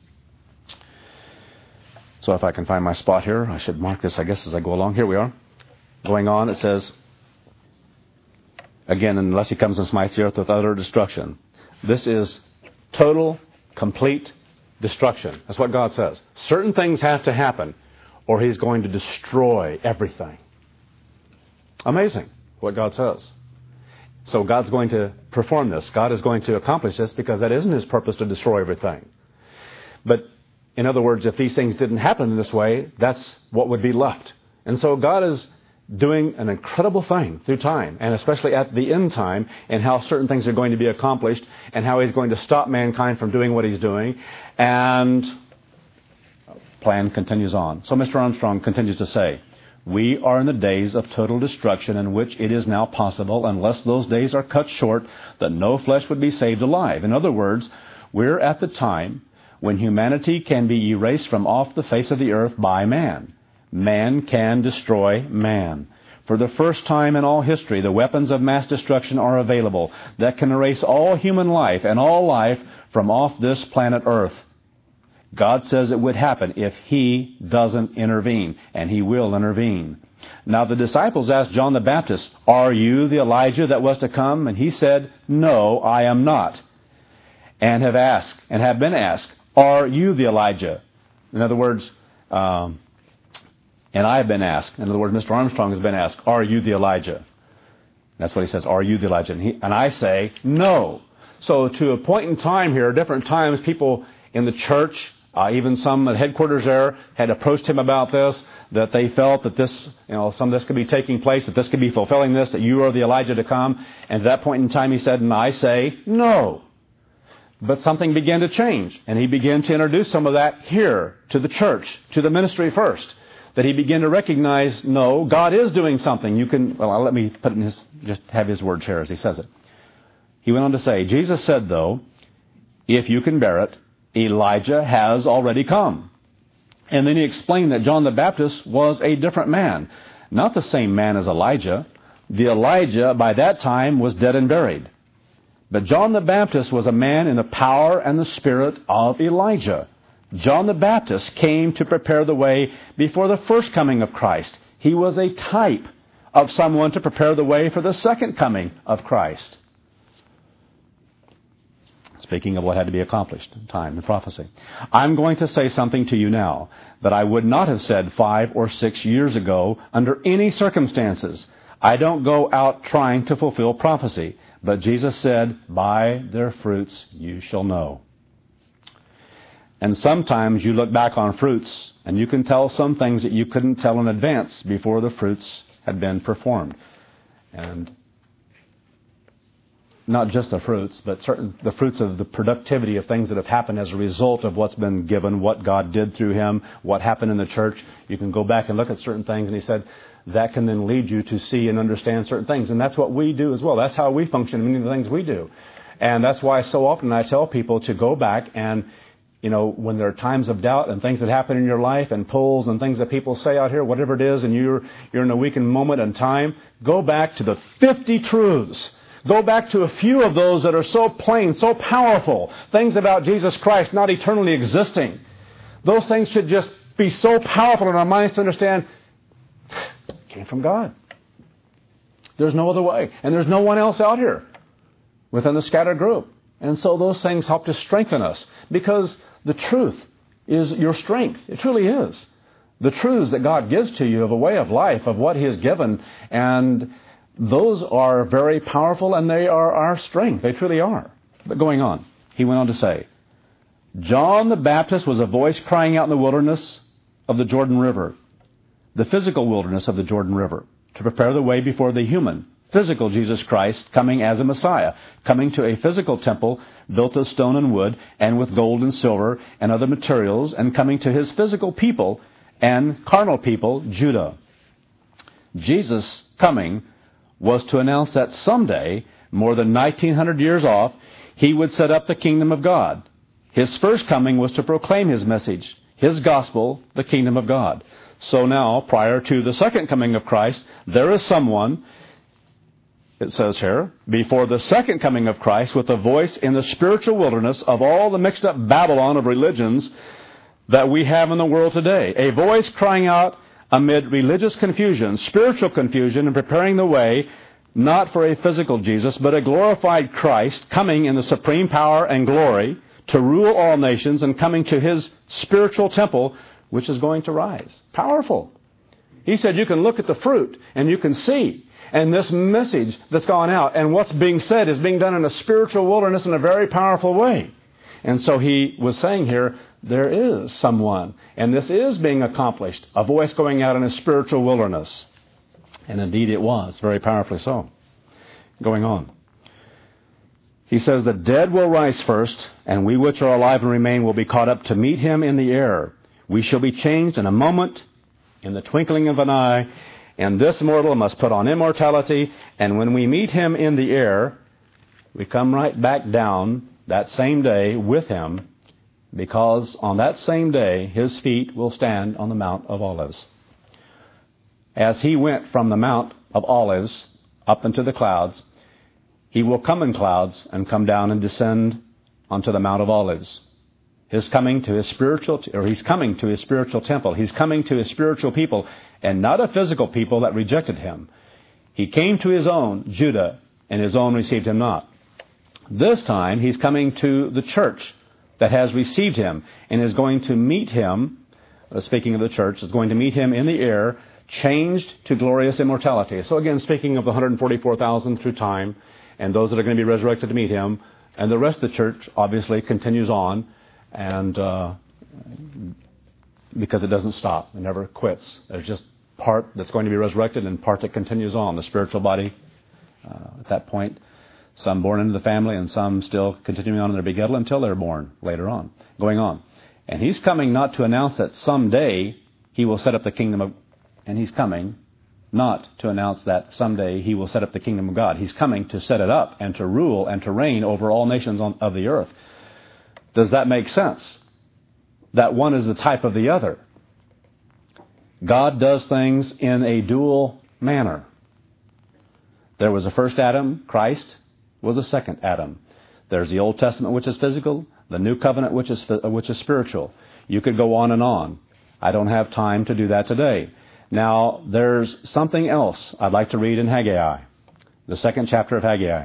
So if I can find my spot here, I should mark this, I guess, as I go along. Here we are. Going on, it says, again, unless He comes and smites the earth with utter destruction. This is total, complete destruction. That's what God says. Certain things have to happen or He's going to destroy everything. Amazing what God says. So God's going to perform this. God is going to accomplish this because that isn't His purpose to destroy everything. But in other words, if these things didn't happen in this way, that's what would be left. And so God is doing an incredible thing through time, and especially at the end time, and how certain things are going to be accomplished, and how He's going to stop mankind from doing what He's doing. And plan continues on. So Mister Armstrong continues to say, we are in the days of total destruction in which it is now possible, unless those days are cut short, that no flesh would be saved alive. In other words, we're at the time when humanity can be erased from off the face of the earth by man. Man can destroy man. For the first time in all history, the weapons of mass destruction are available that can erase all human life and all life from off this planet Earth. God says it would happen if He doesn't intervene, and He will intervene. Now the disciples asked John the Baptist, are you the Elijah that was to come? And he said, no, I am not. And have asked, and have been asked, are you the Elijah? In other words, um, and I have been asked. In other words, Mister Armstrong has been asked, are you the Elijah? That's what he says, are you the Elijah? And, he, and I say, no. So to a point in time here, different times, people in the church, uh, even some at headquarters there, had approached him about this, that they felt that this, you know, some of this could be taking place, that this could be fulfilling this, that you are the Elijah to come. And at that point in time, he said, and I say, no. But something began to change, and he began to introduce some of that here to the church, to the ministry first. That he began to recognize, no, God is doing something. You can, well, let me put in his, just have his words here as he says it. He went on to say, Jesus said, though, if you can bear it, Elijah has already come. And then he explained that John the Baptist was a different man. Not the same man as Elijah. The Elijah by that time was dead and buried. But John the Baptist was a man in the power and the spirit of Elijah. John the Baptist came to prepare the way before the first coming of Christ. He was a type of someone to prepare the way for the second coming of Christ. Speaking of what had to be accomplished in time and prophecy. I'm going to say something to you now that I would not have said five or six years ago under any circumstances. I don't go out trying to fulfill prophecy. But Jesus said, by their fruits you shall know. And sometimes you look back on fruits and you can tell some things that you couldn't tell in advance before the fruits had been performed. And not just the fruits, but certain the fruits of the productivity of things that have happened as a result of what's been given, what God did through him, what happened in the church. You can go back and look at certain things, and he said that can then lead you to see and understand certain things. And that's what we do as well. That's how we function in many of the things we do. And that's why so often I tell people to go back and, you know, when there are times of doubt and things that happen in your life and pulls and things that people say out here, whatever it is, and you're you're in a weakened moment in time, go back to the fifty truths. Go back to a few of those that are so plain, so powerful. Things about Jesus Christ not eternally existing. Those things should just be so powerful in our minds to understand it came from God. There's no other way. And there's no one else out here within the scattered group. And so those things help to strengthen us because the truth is your strength. It truly is. The truths that God gives to you of a way of life, of what He has given, and those are very powerful and they are our strength. They truly are. But going on, he went on to say, John the Baptist was a voice crying out in the wilderness of the Jordan River, the physical wilderness of the Jordan River, to prepare the way before the human, physical Jesus Christ coming as a Messiah, coming to a physical temple built of stone and wood and with gold and silver and other materials, and coming to His physical people and carnal people, Judah. Jesus coming was to announce that someday, more than nineteen hundred years off, He would set up the kingdom of God. His first coming was to proclaim His message, His gospel, the kingdom of God. So now, prior to the second coming of Christ, there is someone, it says here, before the second coming of Christ, with a voice in the spiritual wilderness of all the mixed up Babylon of religions that we have in the world today. A voice crying out amid religious confusion, spiritual confusion, and preparing the way, not for a physical Jesus, but a glorified Christ coming in the supreme power and glory to rule all nations and coming to His spiritual temple, which is going to rise. Powerful. He said you can look at the fruit and you can see. And this message that's gone out and what's being said is being done in a spiritual wilderness in a very powerful way. And so he was saying here, there is someone, and this is being accomplished, a voice going out in a spiritual wilderness. And indeed it was, very powerfully so. Going on. He says, the dead will rise first, and we which are alive and remain will be caught up to meet Him in the air. We shall be changed in a moment, in the twinkling of an eye, and this mortal must put on immortality, and when we meet Him in the air, we come right back down that same day with Him, because on that same day His feet will stand on the Mount of Olives. As He went from the Mount of Olives up into the clouds, He will come in clouds and come down and descend onto the Mount of Olives. His coming to His spiritual, or He's coming to His spiritual temple. He's coming to His spiritual people, and not a physical people that rejected Him. He came to His own, Judah, and His own received Him not. This time He's coming to the church that has received Him and is going to meet Him, uh, speaking of the church, is going to meet Him in the air changed to glorious immortality. So again, speaking of the one hundred forty-four thousand through time, and those that are going to be resurrected to meet him, and the rest of the church obviously continues on, and uh, because it doesn't stop, it never quits. There's just part that's going to be resurrected and part that continues on, the spiritual body uh, at that point. Some born into the family and some still continuing on in their begettal until they're born later on, going on. And he's coming not to announce that someday he will set up the kingdom of, and he's coming not to announce that someday he will set up the kingdom of God. He's coming to set it up and to rule and to reign over all nations on, of the earth. Does that make sense? That one is the type of the other. God does things in a dual manner. There was a first Adam, Christ was a second Adam. There's the Old Testament, which is physical, the New Covenant, which is which is spiritual. You could go on and on. I don't have time to do that today. Now, there's something else I'd like to read in Haggai, the second chapter of Haggai.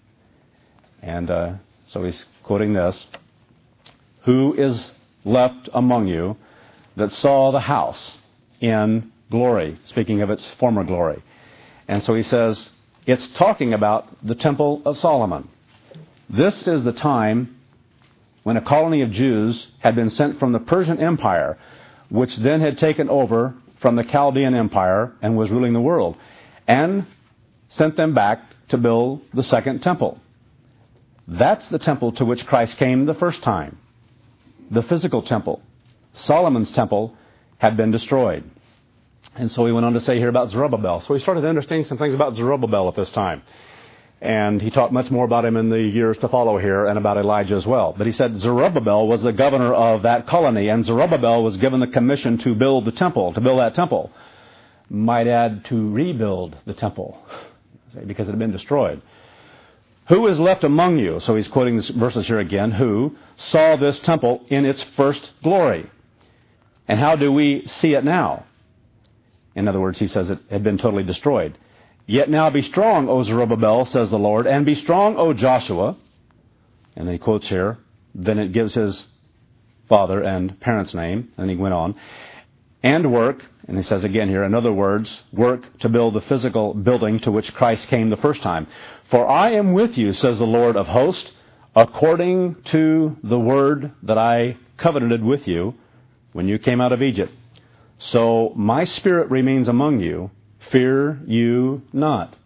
And uh, so he's quoting this. Who is left among you that saw the house in glory, speaking of its former glory? And so he says, it's talking about the Temple of Solomon. This is the time when a colony of Jews had been sent from the Persian Empire, which then had taken over from the Chaldean Empire and was ruling the world, and sent them back to build the second temple. That's the temple to which Christ came the first time. The physical temple. Solomon's temple had been destroyed. And so he went on to say here about Zerubbabel. So he started understanding some things about Zerubbabel at this time. And he talked much more about him in the years to follow here and about Elijah as well. But he said Zerubbabel was the governor of that colony, and Zerubbabel was given the commission to build the temple, to build that temple. Might add to rebuild the temple, because it had been destroyed. Who is left among you? So he's quoting these verses here again. Who saw this temple in its first glory? And how do we see it now? In other words, he says it had been totally destroyed. Yet now be strong, O Zerubbabel, says the Lord, and be strong, O Joshua. And then he quotes here. Then it gives his father and parents' name. And he went on. And work, and he says again here, in other words, work to build the physical building to which Christ came the first time. For I am with you, says the Lord of hosts, according to the word that I covenanted with you when you came out of Egypt. So my spirit remains among you. Fear you not.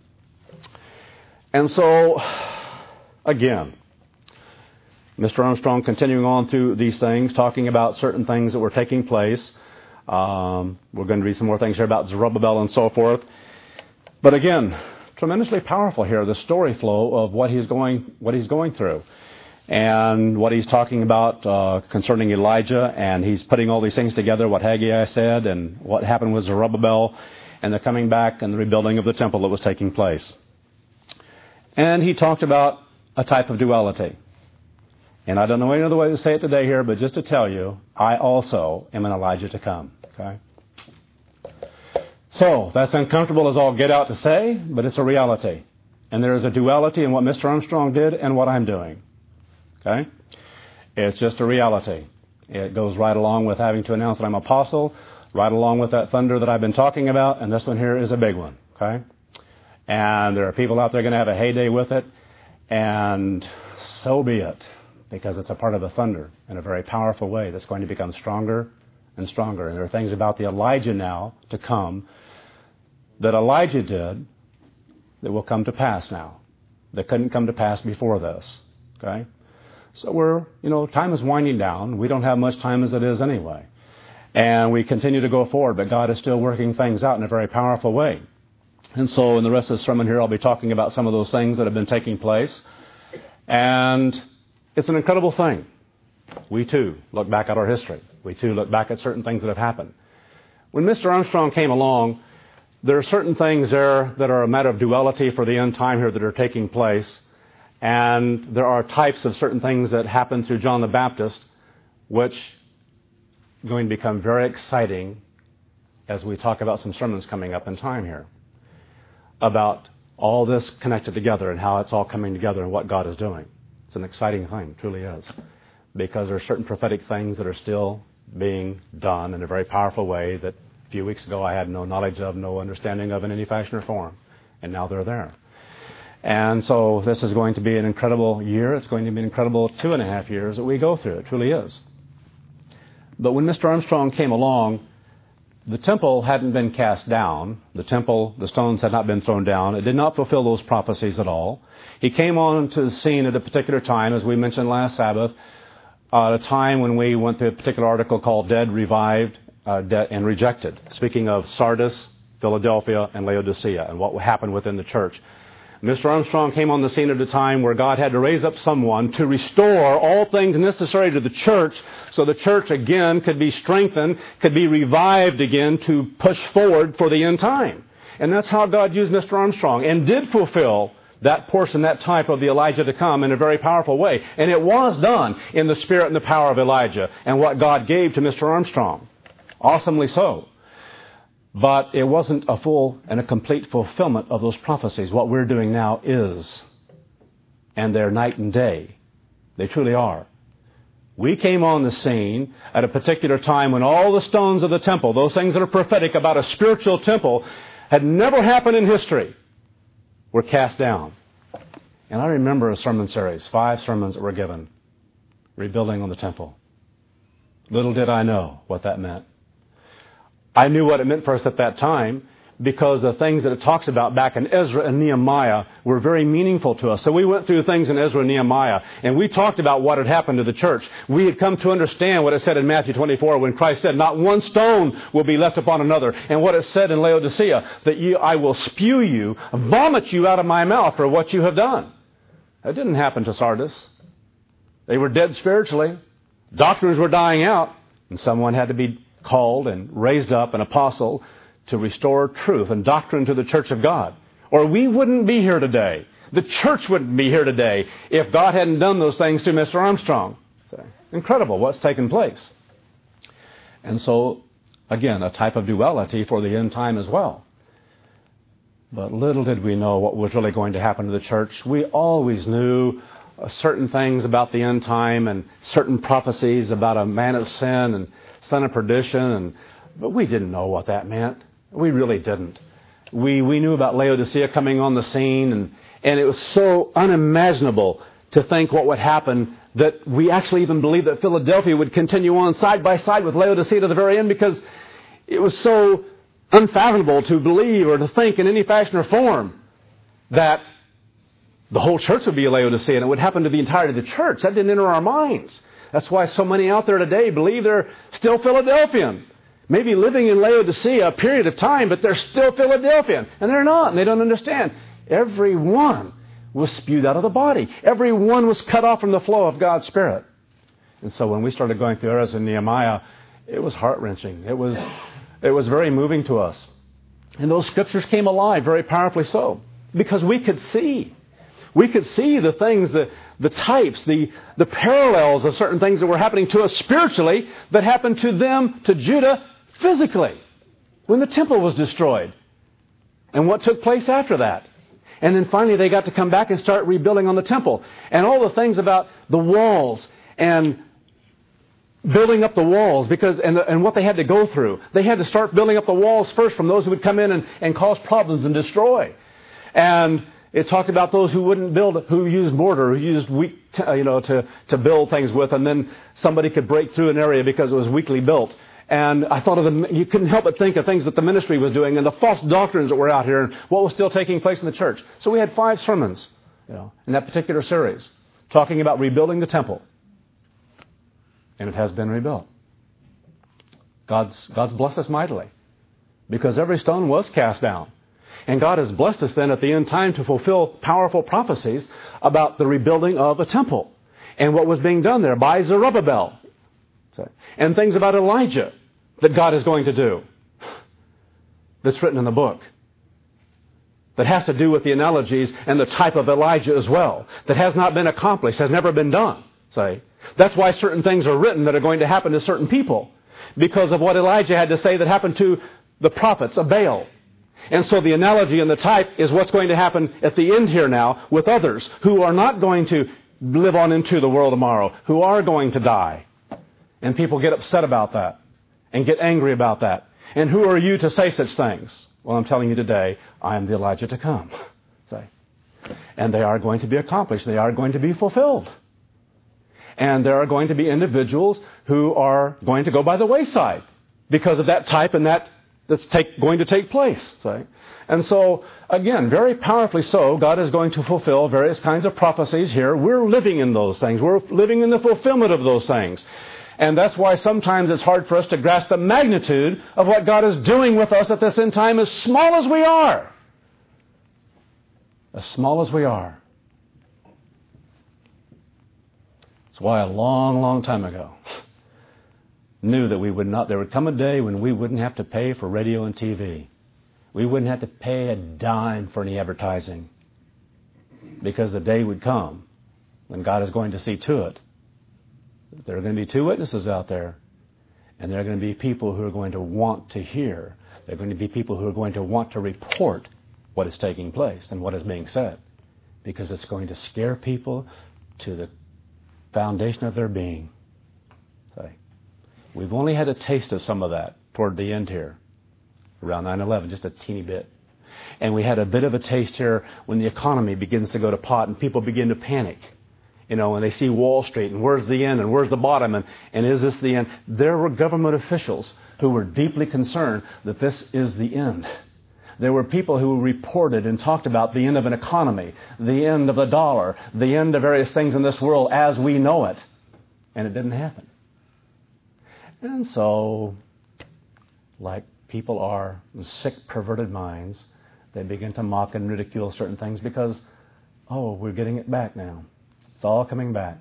And so, again, Mister Armstrong continuing on through these things, talking about certain things that were taking place. Um, we're going to read some more things here about Zerubbabel and so forth. But again, tremendously powerful here, the story flow of what he's going, what he's going through. And what he's talking about uh, concerning Elijah, and he's putting all these things together, what Haggai said, and what happened with Zerubbabel, and the coming back and the rebuilding of the temple that was taking place. And he talked about a type of duality. And I don't know any other way to say it today here, but just to tell you, I also am an Elijah to come. Okay? So, that's uncomfortable as all get out to say, but it's a reality. And there is a duality in what Mister Armstrong did and what I'm doing. Okay? It's just a reality. It goes right along with having to announce that I'm apostle, right along with that thunder that I've been talking about, and this one here is a big one. Okay? And there are people out there going to have a heyday with it, and so be it, because it's a part of the thunder in a very powerful way that's going to become stronger and stronger. And there are things about the Elijah now to come that Elijah did that will come to pass now, that couldn't come to pass before this. Okay? So we're, you know, time is winding down. We don't have much time as it is anyway. And we continue to go forward, but God is still working things out in a very powerful way. And so in the rest of the sermon here, I'll be talking about some of those things that have been taking place. And it's an incredible thing. We too look back at our history. We too look back at certain things that have happened. When Mister Armstrong came along, there are certain things there that are a matter of duality for the end time here that are taking place. And there are types of certain things that happened through John the Baptist, which are going to become very exciting as we talk about some sermons coming up in time here about all this connected together and how it's all coming together and what God is doing. It's an exciting thing, it truly is, because there are certain prophetic things that are still being done in a very powerful way that a few weeks ago I had no knowledge of, no understanding of in any fashion or form. And now they're there. And so this is going to be an incredible year. It's going to be an incredible two and a half years that we go through. It truly is. But when Mister Armstrong came along, the temple hadn't been cast down. The temple, the stones had not been thrown down. It did not fulfill those prophecies at all. He came on to the scene at a particular time, as we mentioned last Sabbath, uh, at a time when we went through a particular article called Dead, Revived, uh, de- and Rejected, speaking of Sardis, Philadelphia, and Laodicea, and what happened within the church. Mister Armstrong came on the scene at a time where God had to raise up someone to restore all things necessary to the church so the church again could be strengthened, could be revived again to push forward for the end time. And that's how God used Mister Armstrong and did fulfill that portion, that type of the Elijah to come in a very powerful way. And it was done in the spirit and the power of Elijah and what God gave to Mister Armstrong. Awesomely so. But it wasn't a full and a complete fulfillment of those prophecies. What we're doing now is. And they're night and day. They truly are. We came on the scene at a particular time when all the stones of the temple, those things that are prophetic about a spiritual temple, had never happened in history, were cast down. And I remember a sermon series, five sermons that were given, rebuilding on the temple. Little did I know what that meant. I knew what it meant for us at that time because the things that it talks about back in Ezra and Nehemiah were very meaningful to us. So we went through things in Ezra and Nehemiah, and we talked about what had happened to the church. We had come to understand what it said in Matthew twenty-four when Christ said, not one stone will be left upon another. And what it said in Laodicea, that you, I will spew you, vomit you out of my mouth for what you have done. That didn't happen to Sardis. They were dead spiritually. Doctrines were dying out, and someone had to be called and raised up, an apostle, to restore truth and doctrine to the church of God. Or we wouldn't be here today. The church wouldn't be here today if God hadn't done those things through Mister Armstrong. So, incredible what's taken place. And so, again, a type of duality for the end time as well. But little did we know what was really going to happen to the church. We always knew uh, certain things about the end time and certain prophecies about a man of sin and son of perdition, and but we didn't know what that meant. We really didn't. We we knew about Laodicea coming on the scene, and, and it was so unimaginable to think what would happen that we actually even believed that Philadelphia would continue on side by side with Laodicea to the very end, because it was so unfathomable to believe or to think in any fashion or form that the whole church would be a Laodicea and it would happen to the entirety of the church. That didn't enter our minds. That's why so many out there today believe they're still Philadelphian. Maybe living in Laodicea a period of time, but they're still Philadelphian. And they're not, and they don't understand. Everyone was spewed out of the body. Everyone was cut off from the flow of God's Spirit. And so when we started going through Ezra and Nehemiah, it was heart-wrenching. It was, it was very moving to us. And those scriptures came alive, very powerfully so, because we could see. We could see the things, the, the types, the, the parallels of certain things that were happening to us spiritually that happened to them, to Judah, physically, when the temple was destroyed. And what took place after that. And then finally they got to come back and start rebuilding on the temple. And all the things about the walls and building up the walls, because and, the, and what they had to go through. They had to start building up the walls first from those who would come in and, and cause problems and destroy. And it talked about those who wouldn't build, who used mortar, who used weak, you know, to, to build things with, and then somebody could break through an area because it was weakly built. And I thought of the, you couldn't help but think of things that the ministry was doing and the false doctrines that were out here and what was still taking place in the church. So we had five sermons, you know, in that particular series, talking about rebuilding the temple. And it has been rebuilt. God's, God's blessed us mightily because every stone was cast down. And God has blessed us then at the end time to fulfill powerful prophecies about the rebuilding of a temple and what was being done there by Zerubbabel. And things about Elijah that God is going to do that's written in the book that has to do with the analogies and the type of Elijah as well that has not been accomplished, has never been done. Say, that's why certain things are written that are going to happen to certain people because of what Elijah had to say that happened to the prophets of Baal. And so the analogy and the type is what's going to happen at the end here now with others who are not going to live on into the world tomorrow, who are going to die. And people get upset about that and get angry about that. And who are you to say such things? Well, I'm telling you today, I am the Elijah to come. Say. And they are going to be accomplished. They are going to be fulfilled. And there are going to be individuals who are going to go by the wayside because of that type and that that's take, going to take place. Say. And so, again, very powerfully so, God is going to fulfill various kinds of prophecies here. We're living in those things. We're living in the fulfillment of those things. And that's why sometimes it's hard for us to grasp the magnitude of what God is doing with us at this end time, as small as we are. As small as we are. That's why a long, long time ago, knew that we would not, there would come a day when we wouldn't have to pay for radio and T V. We wouldn't have to pay a dime for any advertising. Because the day would come when God is going to see to it. There are going to be two witnesses out there. And there are going to be people who are going to want to hear. There are going to be people who are going to want to report what is taking place and what is being said. Because it's going to scare people to the foundation of their being. Say, we've only had a taste of some of that toward the end here. Around nine eleven, just a teeny bit. And we had a bit of a taste here when the economy begins to go to pot and people begin to panic. You know, when they see Wall Street and where's the end and where's the bottom and, and is this the end? There were government officials who were deeply concerned that this is the end. There were people who reported and talked about the end of an economy, the end of the dollar, the end of various things in this world as we know it. And it didn't happen. And so, like people are in sick, perverted minds, they begin to mock and ridicule certain things because, oh, we're getting it back now. It's all coming back.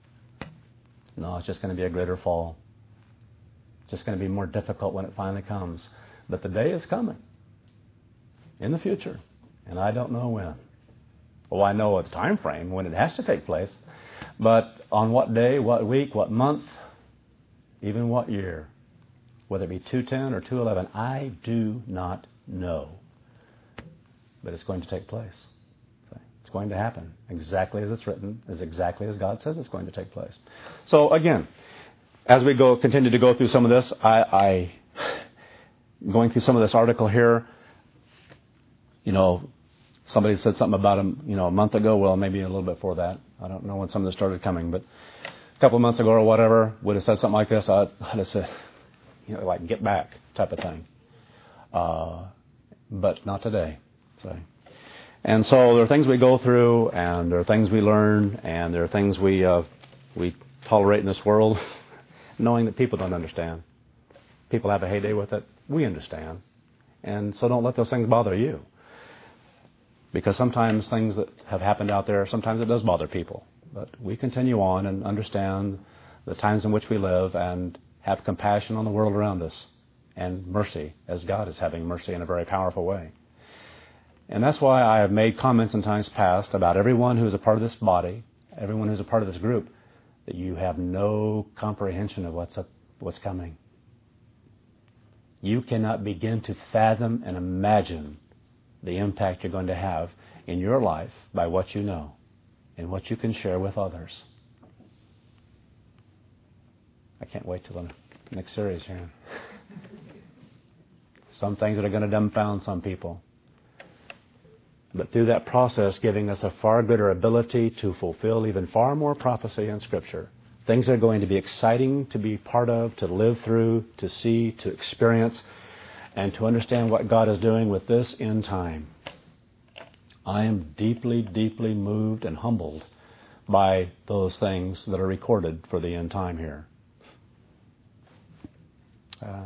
No, it's just going to be a greater fall. It's just going to be more difficult when it finally comes. But the day is coming. In the future. And I don't know when. Well, I know a time frame when it has to take place. But on what day, what week, what month, even what year, whether it be two ten or two eleven, I do not know. But it's going to take place. It's going to happen exactly as it's written, as exactly as God says it's going to take place. So again, as we go continue to go through some of this, I, I going through some of this article here, you know, somebody said something about him, you know, a month ago. Well, maybe a little bit before that. I don't know when some of this started coming, but a couple of months ago or whatever, would have said something like this. I'd, I'd have said, you know, like get back type of thing. Uh, but not today. So. And so there are things we go through, and there are things we learn, and there are things we uh, we tolerate in this world, knowing that people don't understand. People have a heyday with it. We understand. And so don't let those things bother you. Because sometimes things that have happened out there, sometimes it does bother people. But we continue on and understand the times in which we live and have compassion on the world around us and mercy, as God is having mercy in a very powerful way. And that's why I have made comments in times past about everyone who is a part of this body, everyone who is a part of this group, that you have no comprehension of what's up, what's coming. You cannot begin to fathom and imagine the impact you're going to have in your life by what you know and what you can share with others. I can't wait till the next series here. Some things that are going to dumbfound some people. But through that process, giving us a far greater ability to fulfill even far more prophecy in Scripture. Things that are going to be exciting to be part of, to live through, to see, to experience, and to understand what God is doing with this end time. I am deeply, deeply moved and humbled by those things that are recorded for the end time here. Uh,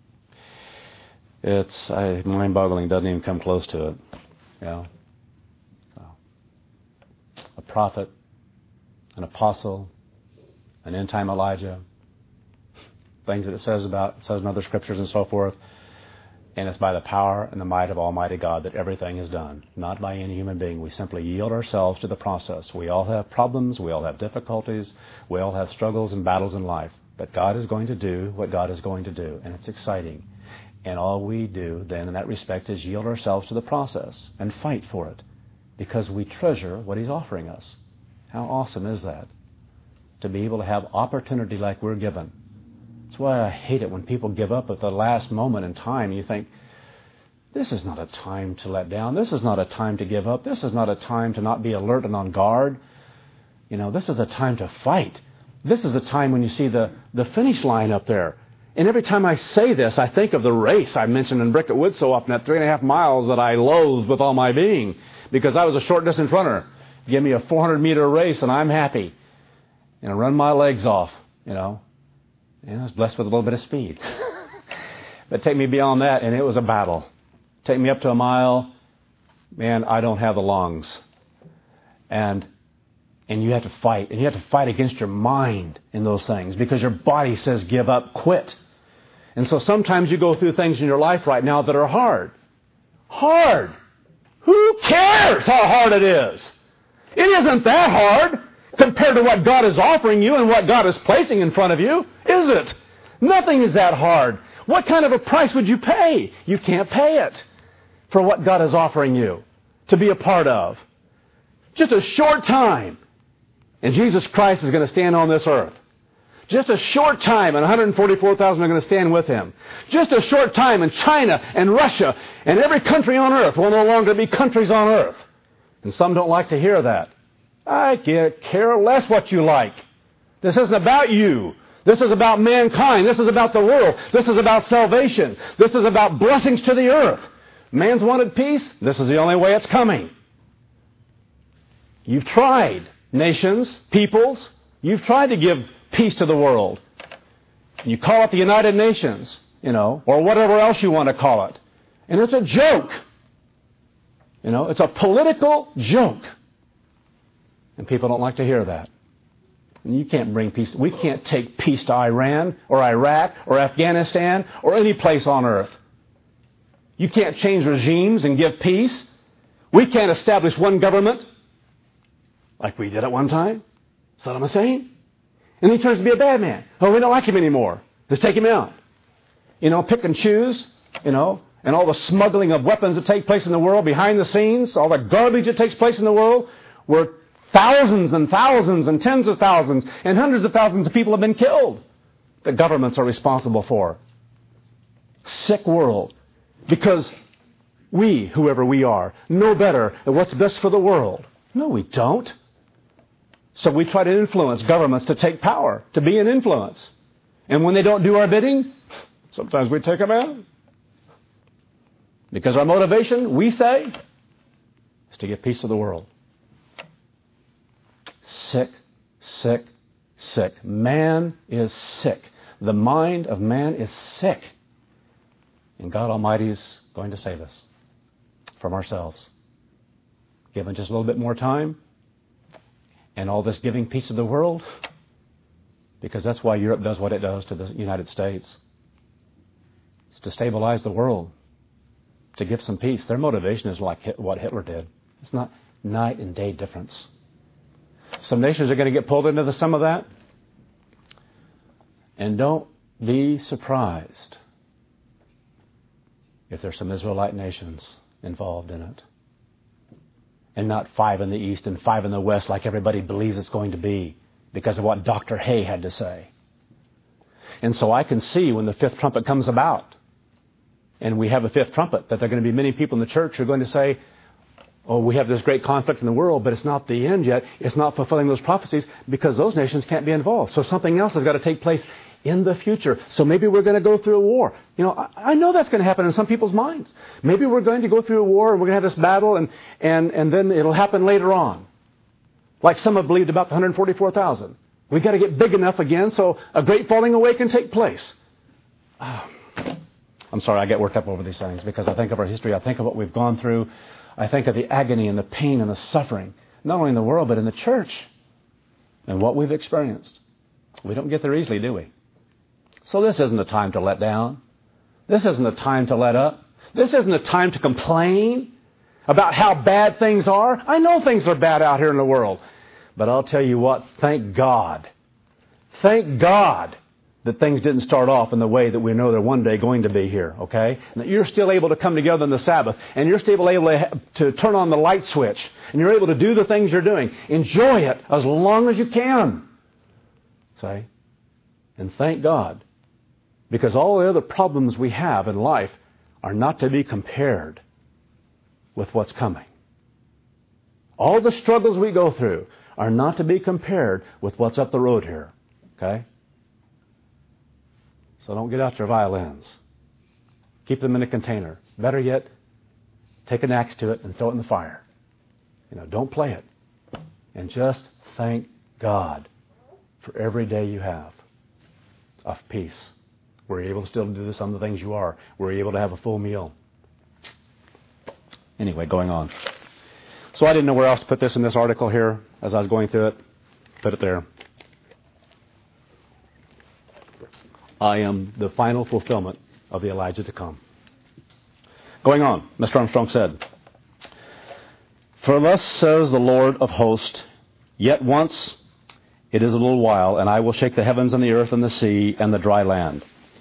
it's uh, mind-boggling. Doesn't even come close to it. You know, so, a prophet, an apostle, an end-time Elijah, things that it says about, it says in other scriptures and so forth, and it's by the power and the might of Almighty God that everything is done, not by any human being. We simply yield ourselves to the process. We all have problems, we all have difficulties, we all have struggles and battles in life, but God is going to do what God is going to do, and it's exciting. And all we do then in that respect is yield ourselves to the process and fight for it because we treasure what He's offering us. How awesome is that? To be able to have opportunity like we're given That's why I hate it when people give up at the last moment in time. You think, this is not a time to let down. This is not a time to give up. This is not a time to not be alert and on guard. You know, this is a time to fight. This is a time when you see the, the finish line up there. And every time I say this, I think of the race I mentioned in Brickett Woods so often, that three and a half miles that I loathed with all my being because I was a short distance runner. Give me a four hundred meter race and I'm happy. And I run my legs off, you know. And I was blessed with a little bit of speed. But take me beyond that and it was a battle. Take me up to a mile, man, I don't have the lungs. And and you have to fight. And you have to fight against your mind in those things because your body says give up, quit. And so sometimes you go through things in your life right now that are hard. Hard. Who cares how hard it is? It isn't that hard compared to what God is offering you and what God is placing in front of you, is it? Nothing is that hard. What kind of a price would you pay? You can't pay it for what God is offering you to be a part of. Just a short time, and Jesus Christ is going to stand on this earth. Just a short time, and one hundred forty-four thousand are going to stand with Him. Just a short time, and China and Russia and every country on earth will no longer be countries on earth. And some don't like to hear that. I care less what you like. This isn't about you. This is about mankind. This is about the world. This is about salvation. This is about blessings to the earth. Man's wanted peace. This is the only way it's coming. You've tried, nations, peoples. You've tried to give peace to the world. You call it the United Nations, you know, or whatever else you want to call it. And it's a joke. You know, it's a political joke. And people don't like to hear that. And you can't bring peace. We can't take peace to Iran or Iraq or Afghanistan or any place on earth. You can't change regimes and give peace. We can't establish one government like we did at one time. Saddam Hussein. And he turns to be a bad man. Oh, we don't like him anymore. Let's take him out. You know, pick and choose, you know, and all the smuggling of weapons that take place in the world behind the scenes, all the garbage that takes place in the world, where thousands and thousands and tens of thousands and hundreds of thousands of people have been killed. The governments are responsible for. Sick world. Because we, whoever we are, know better than what's best for the world. No, we don't. So we try to influence governments to take power, to be an influence. And when they don't do our bidding, sometimes we take them out. Because our motivation, we say, is to give peace to the world. Sick, sick, sick. Man is sick. The mind of man is sick. And God Almighty is going to save us from ourselves. Given just a little bit more time, and all this giving peace to the world, because that's why Europe does what it does to the United States. It's to stabilize the world, to give some peace. Their motivation is like what Hitler did. It's not night and day difference. Some nations are going to get pulled into the, some of that. And don't be surprised if there's some Israelite nations involved in it. And not five in the east and five in the west like everybody believes it's going to be because of what Doctor Hay had to say. And so I can see when the fifth trumpet comes about, and we have a fifth trumpet, that there are going to be many people in the church who are going to say, oh, we have this great conflict in the world, but it's not the end yet. It's not fulfilling those prophecies because those nations can't be involved. So something else has got to take place in the future. So maybe we're going to go through a war. You know, I, I know that's going to happen in some people's minds. Maybe we're going to go through a war and we're going to have this battle and, and, and then it'll happen later on. Like some have believed about the one hundred forty-four thousand. We've got to get big enough again so a great falling away can take place. Oh, I'm sorry, I get worked up over these things because I think of our history. I think of what we've gone through. I think of the agony and the pain and the suffering, not only in the world but in the church and what we've experienced. We don't get there easily, do we? So this isn't a time to let down. This isn't a time to let up. This isn't a time to complain about how bad things are. I know things are bad out here in the world. But I'll tell you what, thank God. Thank God that things didn't start off in the way that we know they're one day going to be here, okay? And that you're still able to come together on the Sabbath, and you're still able to, to turn on the light switch, and you're able to do the things you're doing. Enjoy it as long as you can. See? And thank God Because all the other problems we have in life are not to be compared with what's coming. All the struggles we go through are not to be compared with what's up the road here. Okay? So don't get out your violins. Keep them in a container. Better yet, take an axe to it and throw it in the fire. You know, don't play it. And just thank God for every day you have of peace. We're able to still do some of the things you are. We're able to have a full meal. Anyway, going on. So I didn't know where else to put this in this article here as I was going through it. Put it there. I am the final fulfillment of the Elijah to come. Going on, Mister Armstrong said, "For thus says the Lord of hosts, yet once it is a little while, and I will shake the heavens and the earth and the sea and the dry land."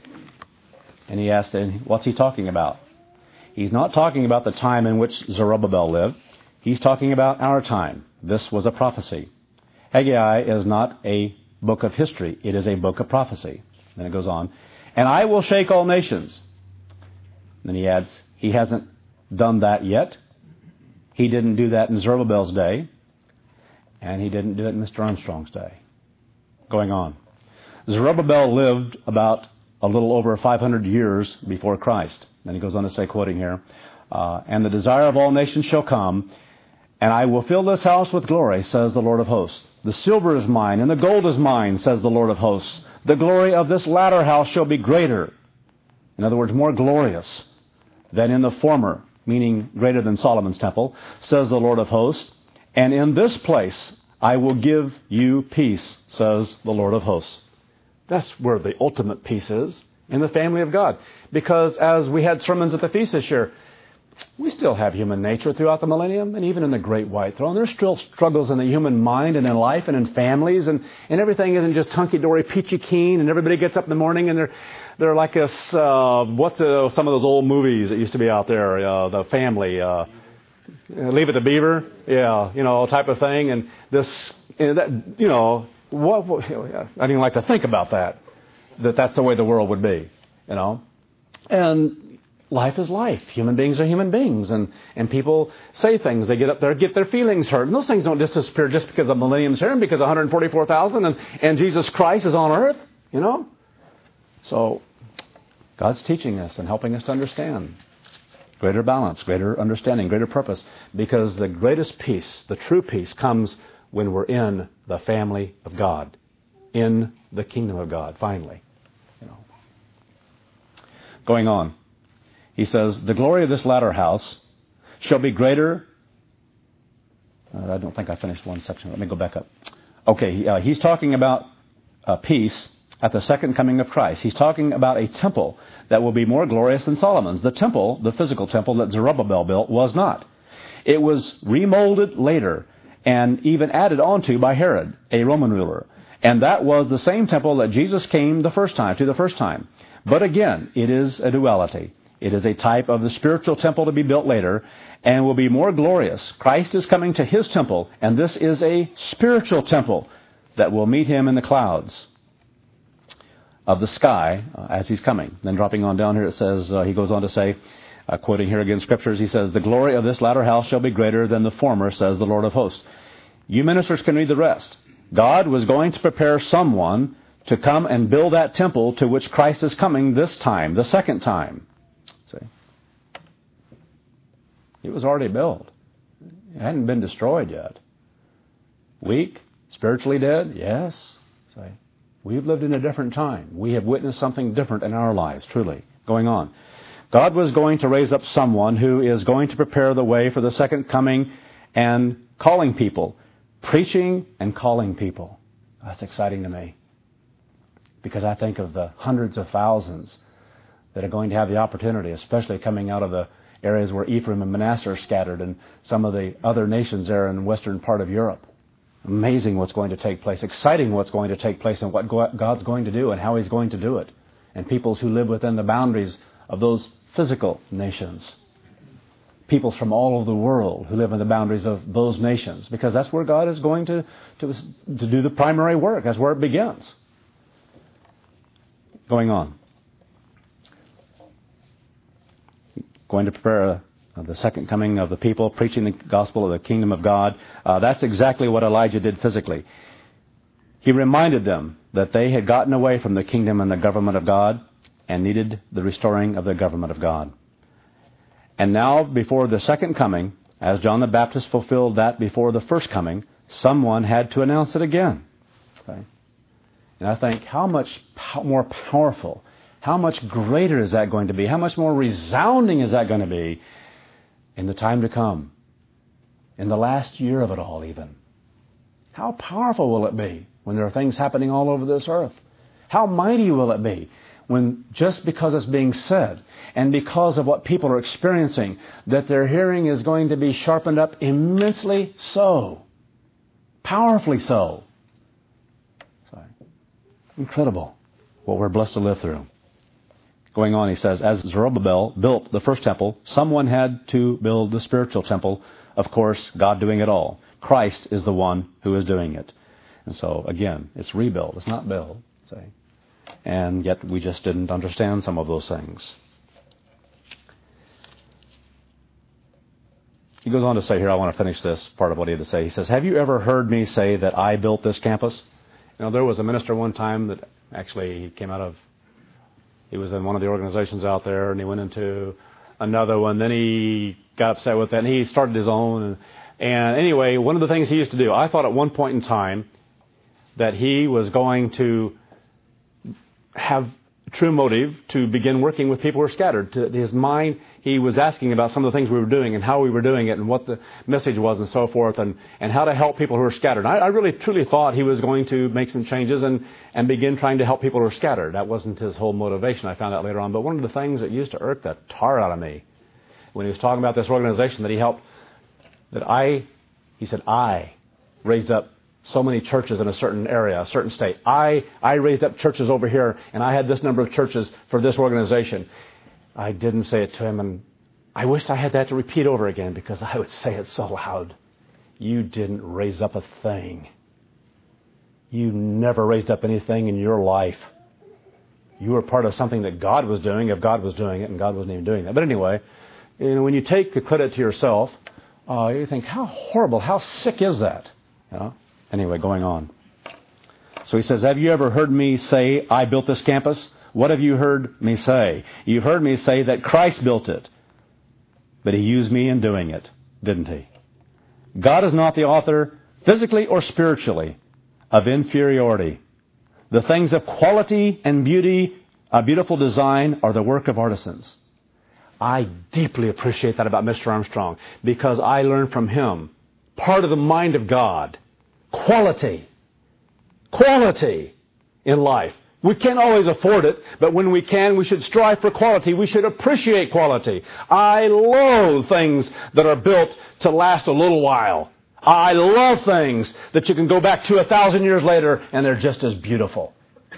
And he asked, what's he talking about? He's not talking about the time in which Zerubbabel lived. He's talking about our time. This was a prophecy. Haggai is not a book of history. It is a book of prophecy. Then it goes on, "And I will shake all nations." Then he adds, he hasn't done that yet. He didn't do that in Zerubbabel's day. And he didn't do it in Mister Armstrong's day. Going on. Zerubbabel lived about a little over five hundred years before Christ. Then he goes on to say, quoting here, uh, "And the desire of all nations shall come, and I will fill this house with glory, says the Lord of hosts. The silver is mine, and the gold is mine, says the Lord of hosts. The glory of this latter house shall be greater." In other words, more glorious than in the former, meaning greater than Solomon's temple, says the Lord of hosts. "And in this place I will give you peace, says the Lord of hosts." That's where the ultimate peace is, in the family of God. Because as we had sermons at the feast this year, we still have human nature throughout the millennium, and even in the Great White Throne. There's still struggles in the human mind and in life and in families, and, and everything isn't just hunky-dory, peachy keen, and everybody gets up in the morning and they're they're like this, uh, what's uh, some of those old movies that used to be out there, uh, The Family, uh, Leave It to Beaver, yeah, you know, type of thing, and this, you know, that, you know, what, what, I don't even like to think about that, that that's the way the world would be, you know. And life is life. Human beings are human beings. And, and people say things. They get up there, get their feelings hurt. And those things don't just disappear just because the millennium's here and because one hundred forty-four thousand and, and Jesus Christ is on earth, you know. So God's teaching us and helping us to understand greater balance, greater understanding, greater purpose. Because the greatest peace, the true peace, comes when we're in the family of God, in the kingdom of God, finally. You know. Going on. He says, "The glory of this latter house shall be greater." Uh, I don't think I finished one section. Let me go back up. Okay, uh, he's talking about uh, peace at the second coming of Christ. He's talking about a temple that will be more glorious than Solomon's. The temple, the physical temple that Zerubbabel built, was not. It was remolded later and even added onto by Herod, a Roman ruler. And that was the same temple that Jesus came the first time, to the first time. But again, it is a duality. It is a type of the spiritual temple to be built later and will be more glorious. Christ is coming to his temple, and this is a spiritual temple that will meet him in the clouds of the sky uh, as he's coming. Then dropping on down here, it says, uh, he goes on to say, uh, quoting here again scriptures, he says, "The glory of this latter house shall be greater than the former, says the Lord of hosts." You ministers can read the rest. God was going to prepare someone to come and build that temple to which Christ is coming this time, the second time. See? It was already built. It hadn't been destroyed yet. Weak, spiritually dead, yes. See? We've lived in a different time. We have witnessed something different in our lives, truly, going on. God was going to raise up someone who is going to prepare the way for the second coming and calling people, preaching and calling people. That's exciting to me, because I think of the hundreds of thousands that are going to have the opportunity, especially coming out of the areas where Ephraim and Manasseh are scattered and some of the other nations there in the western part of Europe. Amazing what's going to take place, exciting what's going to take place and what God's going to do and how he's going to do it. And peoples who live within the boundaries of those physical nations. Peoples from all over the world who live in the boundaries of those nations, because that's where God is going to, to, to do the primary work. That's where it begins. Going on. going to prepare uh, the second coming of the people, preaching the gospel of the kingdom of God. Uh, that's exactly what Elijah did physically. He reminded them that they had gotten away from the kingdom and the government of God and needed the restoring of the government of God. And now, before the second coming, as John the Baptist fulfilled that before the first coming, someone had to announce it again. Okay? And I think, how much po- more powerful, how much greater is that going to be? How much more resounding is that going to be in the time to come? In the last year of it all, even. How powerful will it be when there are things happening all over this earth? How mighty will it be when, just because it's being said and because of what people are experiencing, that their hearing is going to be sharpened up immensely so, powerfully so. Sorry. Incredible what we're blessed to live through. Going on, he says, as Zerubbabel built the first temple, someone had to build the spiritual temple. Of course, God doing it all. Christ is the one who is doing it. And so, again, it's rebuild. It's not build. Say. And yet we just didn't understand some of those things. He goes on to say here, I want to finish this part of what he had to say. He says, have you ever heard me say that I built this campus? You know, there was a minister one time that actually he came out of, he was in one of the organizations out there, and he went into another one. Then he got upset with that, and he started his own. And, and anyway, one of the things he used to do, I thought at one point in time that he was going to have true motive to begin working with people who are scattered. To his mind, he was asking about some of the things we were doing and how we were doing it and what the message was and so forth, and, and how to help people who are scattered. I, I really truly thought he was going to make some changes and, and begin trying to help people who are scattered. That wasn't his whole motivation, I found out later on. But one of the things that used to irk the tar out of me when he was talking about this organization that he helped, that I, he said, I raised up so many churches in a certain area, a certain state. I, I raised up churches over here, and I had this number of churches for this organization. I didn't say it to him, and I wished I had that to repeat over again, because I would say it so loud. You didn't raise up a thing. You never raised up anything in your life. You were part of something that God was doing, if God was doing it, and God wasn't even doing that. But anyway, you know, when you take the credit to yourself, uh, you think, how horrible, how sick is that? You know? Anyway, going on. So he says, have you ever heard me say, I built this campus? What have you heard me say? You've heard me say that Christ built it. But he used me in doing it, didn't he? God is not the author, physically or spiritually, of inferiority. The things of quality and beauty, a beautiful design, are the work of artisans. I deeply appreciate that about Mister Armstrong, because I learned from him part of the mind of God. Quality. Quality in life. We can't always afford it, but when we can, we should strive for quality. We should appreciate quality. I loathe things that are built to last a little while. I love things that you can go back to a thousand years later and they're just as beautiful.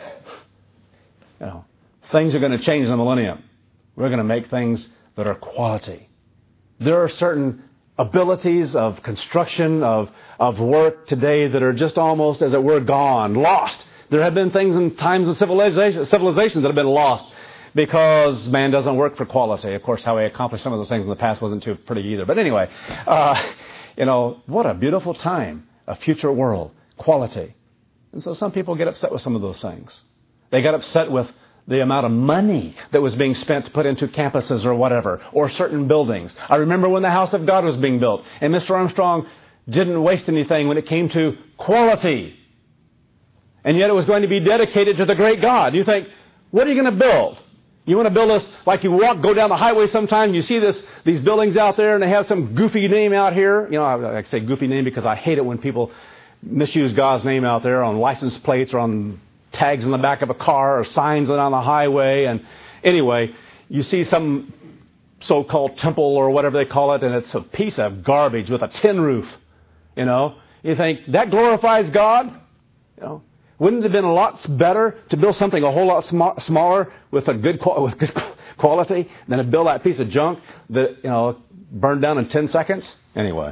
You know, things are going to change in the millennium. We're going to make things that are quality. There are certain abilities of construction, of, of work today that are just almost, as it were, gone, lost. There have been things in times of civilization, civilizations that have been lost because man doesn't work for quality. Of course, how he accomplished some of those things in the past wasn't too pretty either. But anyway, uh, you know, what a beautiful time, a future world, quality. And so some people get upset with some of those things. They got upset with the amount of money that was being spent to put into campuses or whatever, or certain buildings. I remember when the House of God was being built, and Mister Armstrong didn't waste anything when it came to quality. And yet it was going to be dedicated to the great God. You think, what are you going to build? You want to build this, like you walk, go down the highway sometime, you see this, these buildings out there, and they have some goofy name out here. You know, I, I say goofy name because I hate it when people misuse God's name out there on license plates or on tags in the back of a car or signs on the highway. And anyway, you see some so-called temple or whatever they call it, and it's a piece of garbage with a tin roof. You know, you think that glorifies God? You know, wouldn't it have been a lot better to build something a whole lot sm- smaller with a good qual- with good quality than to build that piece of junk that, you know, burned down in ten seconds? Anyway,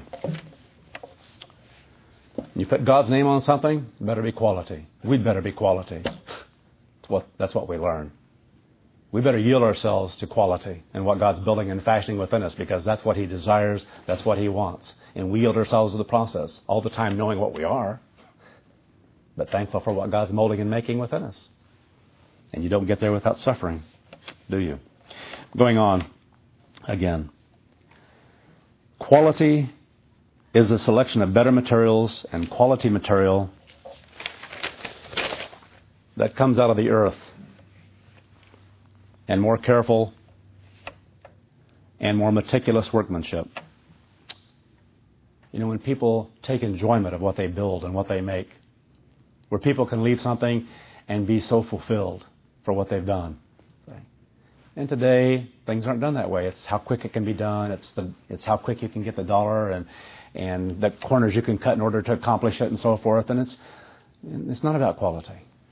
you put God's name on something, it better be quality. We'd better be quality. That's what, that's what we learn. We better yield ourselves to quality and what God's building and fashioning within us, because that's what He desires, that's what He wants. And we yield ourselves to the process, all the time knowing what we are, but thankful for what God's molding and making within us. And you don't get there without suffering, do you? Going on again. Quality is the selection of better materials and quality material that comes out of the earth, and more careful and more meticulous workmanship. You know, when people take enjoyment of what they build and what they make, where people can leave something and be so fulfilled for what they've done. And today, things aren't done that way. It's how quick it can be done. It's the it's how quick you can get the dollar and and the corners you can cut in order to accomplish it and so forth. And it's it's not about quality.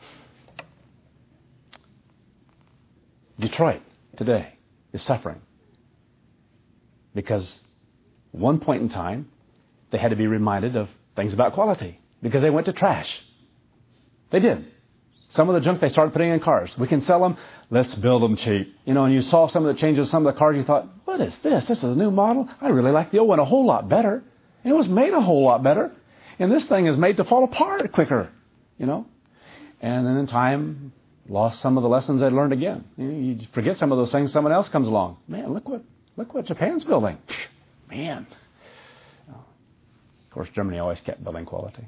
Detroit today is suffering because at one point in time they had to be reminded of things about quality because they went to trash. They did. Some of the junk they started putting in cars. We can sell them. Let's build them cheap. You know, and you saw some of the changes, some of the cars, you thought, what is this? This is a new model. I really like the old one a whole lot better. And it was made a whole lot better. And this thing is made to fall apart quicker, you know. And then in time, lost some of the lessons they learned again. You know, you forget some of those things, someone else comes along. Man, look what look what Japan's building. Man. Of course, Germany always kept building quality.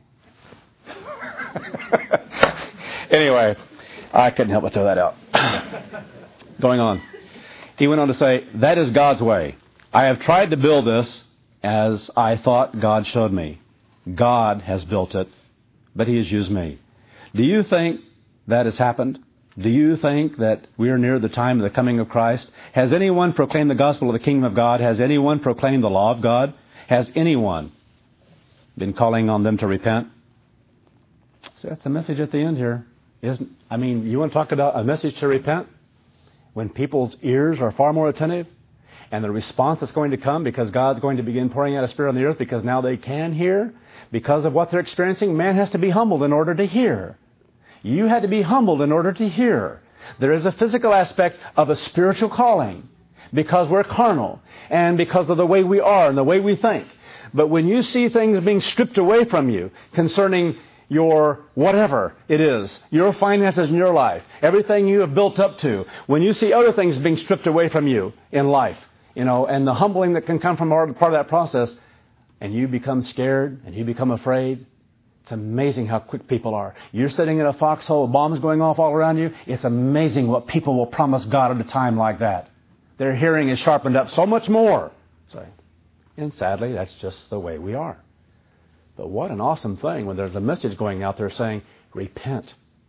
Anyway, I couldn't help but throw that out. Going on. He went on to say, that is God's way. I have tried to build this as I thought God showed me. God has built it, but He has used me. Do you think that has happened? Do you think that we are near the time of the coming of Christ? Has anyone proclaimed the gospel of the kingdom of God? Has anyone proclaimed the law of God? Has anyone been calling on them to repent? So that's the message at the end here. Isn't, I mean, you want to talk about a message to repent? When people's ears are far more attentive, and the response that's going to come because God's going to begin pouring out a Spirit on the earth because now they can hear. Because of what they're experiencing, man has to be humbled in order to hear. You had to be humbled in order to hear. There is a physical aspect of a spiritual calling because we're carnal and because of the way we are and the way we think. But when you see things being stripped away from you concerning your whatever it is, your finances in your life, everything you have built up to, when you see other things being stripped away from you in life, you know, and the humbling that can come from part of that process, and you become scared and you become afraid, it's amazing how quick people are. You're sitting in a foxhole, bombs going off all around you. It's amazing what people will promise God at a time like that. Their hearing is sharpened up so much more. So, and sadly, that's just the way we are. But what an awesome thing when there's a message going out there saying, repent.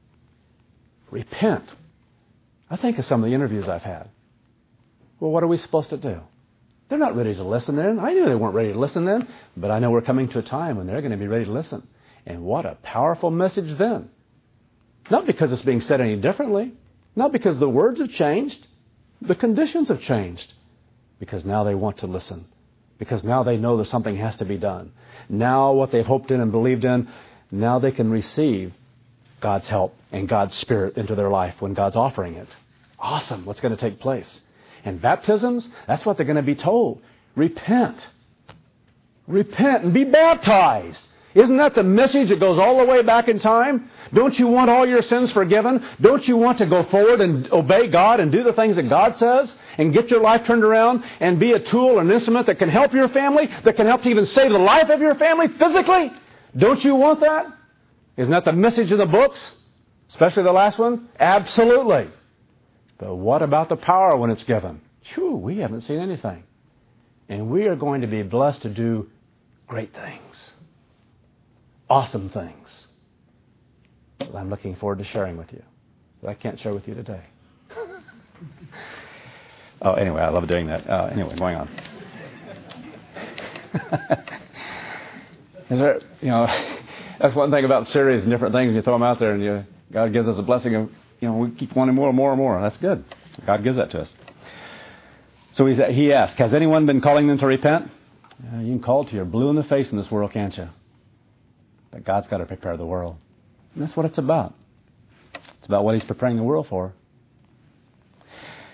Repent. I think of some of the interviews I've had. Well, what are we supposed to do? They're not ready to listen then. I knew they weren't ready to listen then, but I know we're coming to a time when they're going to be ready to listen. And what a powerful message then. Not because it's being said any differently. Not because the words have changed. The conditions have changed. Because now they want to listen. Because now they know that something has to be done. Now what they've hoped in and believed in, now they can receive God's help and God's Spirit into their life when God's offering it. Awesome. What's going to take place? And baptisms, that's what they're going to be told. Repent. Repent and be baptized. Isn't that the message that goes all the way back in time? Don't you want all your sins forgiven? Don't you want to go forward and obey God and do the things that God says and get your life turned around and be a tool, an instrument that can help your family, that can help to even save the life of your family physically? Don't you want that? Isn't that the message of the books? Especially the last one? Absolutely. But what about the power when it's given? Phew, we haven't seen anything. And we are going to be blessed to do great things. Awesome things that I'm looking forward to sharing with you that I can't share with you today. Oh, anyway, I love doing that. Uh, anyway, going on. Is there, you know, that's one thing about series and different things. You throw them out there, and you, God gives us a blessing of, you know, we keep wanting more and more and more. That's good. God gives that to us. So he he asked, has anyone been calling them to repent? Uh, you can call till you're blue in the face in this world, can't you? But God's got to prepare the world. And that's what it's about. It's about what He's preparing the world for.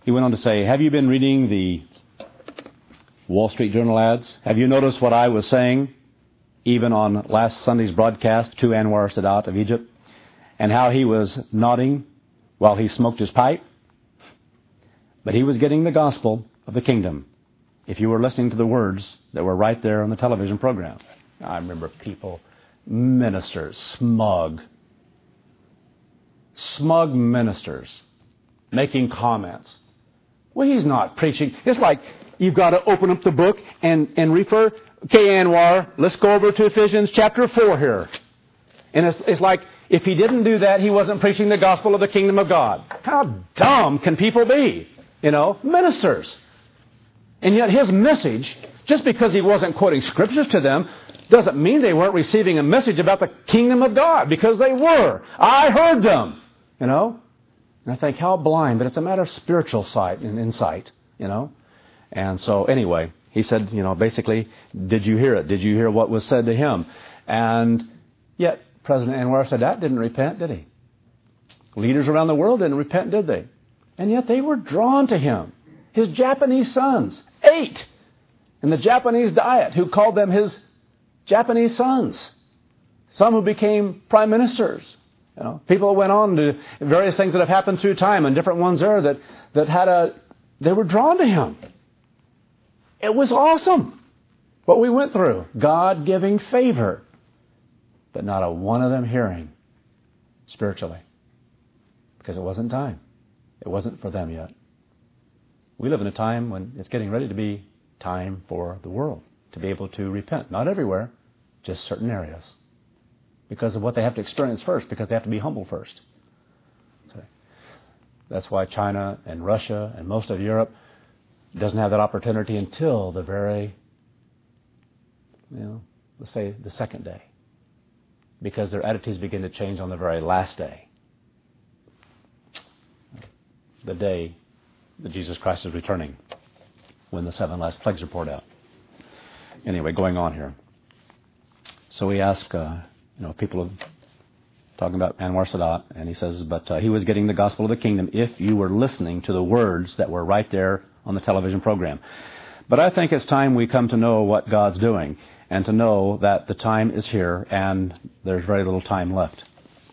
he went on to say, have you been reading the Wall Street Journal ads? Have you noticed what I was saying, even on last Sunday's broadcast to Anwar Sadat of Egypt, and how he was nodding while he smoked his pipe? But he was getting the gospel of the kingdom, if you were listening to the words that were right there on the television program. I remember people, ministers, smug, smug ministers, making comments. Well, he's not preaching. It's like you've got to open up the book and, and refer. Okay, Anwar, let's go over to Ephesians chapter four here. And it's, it's like if he didn't do that, he wasn't preaching the gospel of the kingdom of God. How dumb can people be? You know, ministers. And yet his message, just because he wasn't quoting scriptures to them, doesn't mean they weren't receiving a message about the kingdom of God, because they were. I heard them, you know. And I think, how blind, but it's a matter of spiritual sight and insight, you know. And so anyway, he said, you know, basically, did you hear it? Did you hear what was said to him? And yet President Anwar Sadat didn't repent, did he? Leaders around the world didn't repent, did they? And yet they were drawn to him. His Japanese sons, eight, in the Japanese Diet, who called them his Japanese sons. Some who became prime ministers. You know, people went on to various things that have happened through time, and different ones there that, that had a, they were drawn to him. It was awesome what we went through. God giving favor, but not a one of them hearing spiritually. Because it wasn't time. It wasn't for them yet. We live in a time when it's getting ready to be time for the world to be able to repent. Not everywhere, just certain areas. Because of what they have to experience first, because they have to be humble first. So that's why China and Russia and most of Europe doesn't have that opportunity until the very, you know, let's say the second day. Because their attitudes begin to change on the very last day. The day that Jesus Christ is returning, when the seven last plagues are poured out. Anyway, going on here. So we ask, uh, you know, people talking about Anwar Sadat, and he says, but uh, he was getting the gospel of the kingdom if you were listening to the words that were right there on the television program. But I think it's time we come to know what God's doing, and to know that the time is here, and there's very little time left.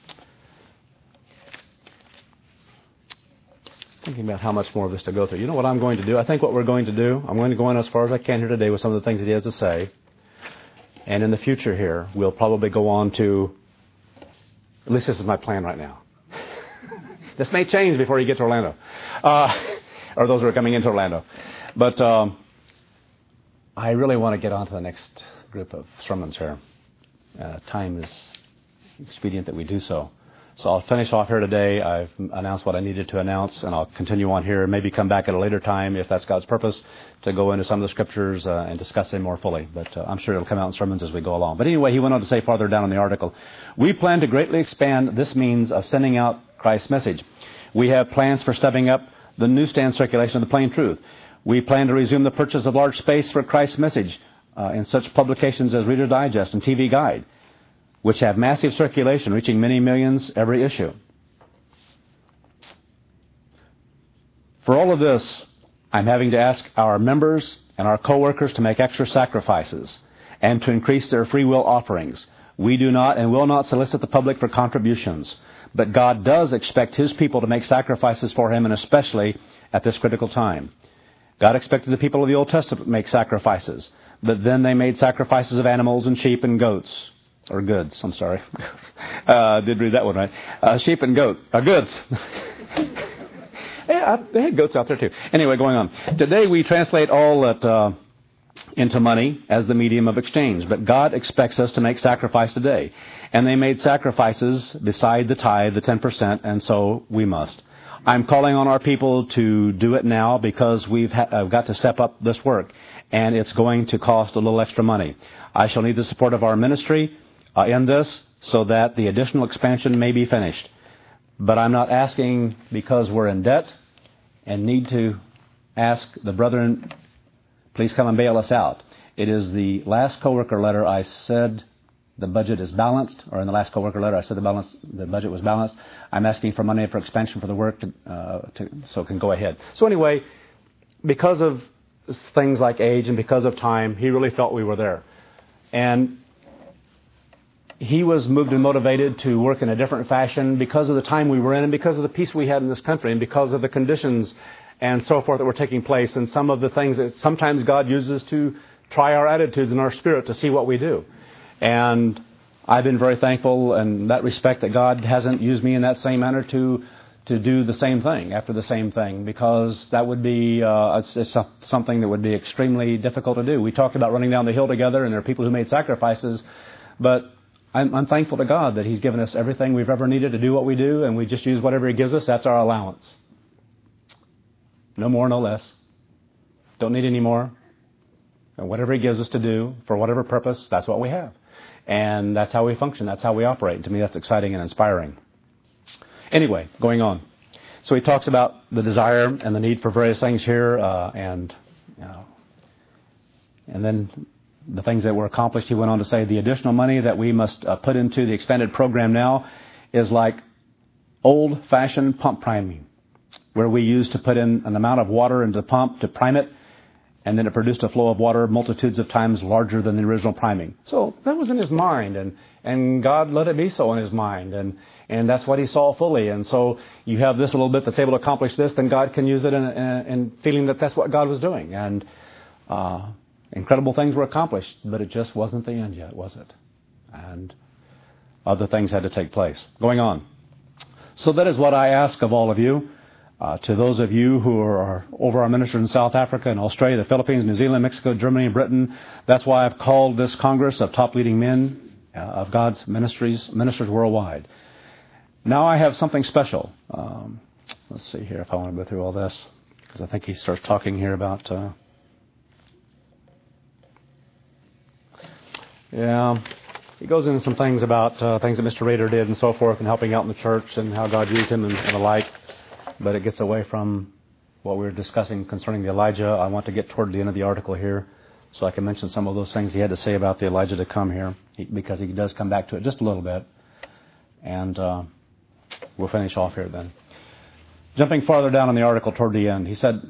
Thinking about how much more of this to go through. You know what I'm going to do? I think what we're going to do, I'm going to go in as far as I can here today with some of the things that he has to say. And in the future here, we'll probably go on to, at least this is my plan right now. This may change before you get to Orlando. Uh, or those who are coming into Orlando. But um, I really want to get on to the next group of sermons here. Uh, time is expedient that we do so. So I'll finish off here today. I've announced what I needed to announce, and I'll continue on here, maybe come back at a later time, if that's God's purpose, to go into some of the scriptures uh, and discuss them more fully. But uh, I'm sure it'll come out in sermons as we go along. But anyway, he went on to say farther down in the article, we plan to greatly expand this means of sending out Christ's message. We have plans for stepping up the newsstand circulation of the plain truth. We plan to resume the purchase of large space for Christ's message uh, in such publications as Reader's Digest and T V Guide, which have massive circulation, reaching many millions every issue. For all of this, I'm having to ask our members and our co-workers to make extra sacrifices and to increase their free will offerings. We do not and will not solicit the public for contributions, but God does expect His people to make sacrifices for Him, and especially at this critical time. God expected the people of the Old Testament to make sacrifices, but then they made sacrifices of animals and sheep and goats. Or goods, I'm sorry. uh, did read that one right. Uh, sheep and goats. Uh, goods. Yeah, they had goats out there too. Anyway, going on. Today we translate all that uh, into money as the medium of exchange. But God expects us to make sacrifice today. And they made sacrifices beside the tithe, the ten percent, and so we must. I'm calling on our people to do it now because we've ha- uh, got to step up this work. And it's going to cost a little extra money. I shall need the support of our ministry Uh, in this, so that the additional expansion may be finished. But I'm not asking because we're in debt and need to ask the brethren, please come and bail us out. It is the last co-worker letter I said the budget is balanced, or in the last co-worker letter I said the balance, the budget was balanced. I'm asking for money for expansion for the work to, uh, to, so it can go ahead. So anyway, because of things like age and because of time, he really felt we were there. And he was moved and motivated to work in a different fashion because of the time we were in and because of the peace we had in this country and because of the conditions and so forth that were taking place and some of the things that sometimes God uses to try our attitudes and our spirit to see what we do. And I've been very thankful in that respect that God hasn't used me in that same manner to to do the same thing after the same thing, because that would be uh, it's, it's something that would be extremely difficult to do. We talked about running down the hill together, and there are people who made sacrifices, but I'm, I'm thankful to God that He's given us everything we've ever needed to do what we do, and we just use whatever He gives us. That's our allowance. No more, no less. Don't need any more. And whatever He gives us to do, for whatever purpose, that's what we have. And that's how we function. That's how we operate. To me, that's exciting and inspiring. Anyway, going on. So he talks about the desire and the need for various things here, uh, and you know, and then the things that were accomplished. He went on to say the additional money that we must uh, put into the expanded program now is like old-fashioned pump priming, where we used to put in an amount of water into the pump to prime it, and then it produced a flow of water multitudes of times larger than the original priming. So that was in his mind, and, and God let it be so in his mind, and, and that's what he saw fully. And so you have this little bit that's able to accomplish this, then God can use it in, in, in feeling that that's what God was doing. And uh, incredible things were accomplished, but it just wasn't the end yet, was it? And other things had to take place. Going on. So that is what I ask of all of you. Uh, to those of you who are over our ministers in South Africa and Australia, the Philippines, New Zealand, Mexico, Germany, and Britain, that's why I've called this Congress of top leading men uh, of God's ministries, ministers worldwide. Now I have something special. Um, let's see here if I want to go through all this, because I think he starts talking here about... Uh, yeah, he goes into some things about uh, things that Mister Rader did and so forth and helping out in the church and how God used him and, and the like. But it gets away from what we were discussing concerning the Elijah. I want to get toward the end of the article here so I can mention some of those things he had to say about the Elijah to come here, he, because he does come back to it just a little bit. And uh, we'll finish off here then. Jumping farther down in the article toward the end, he said,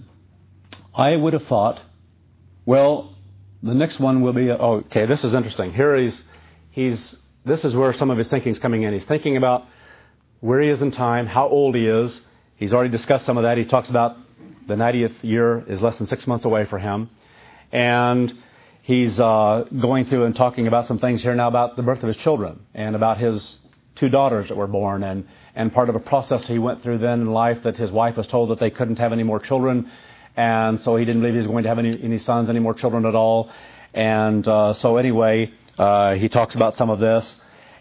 I would have thought, well, the next one will be... Oh, okay, this is interesting. Here he's, he's... This is where some of his thinking is coming in. He's thinking about where he is in time, how old he is. He's already discussed some of that. He talks about the ninetieth year is less than six months away for him. And he's uh, going through and talking about some things here now about the birth of his children and about his two daughters that were born and, and part of a process he went through then in life that his wife was told that they couldn't have any more children. And so he didn't believe he was going to have any, any sons, any more children at all. And uh, so anyway, uh, he talks about some of this.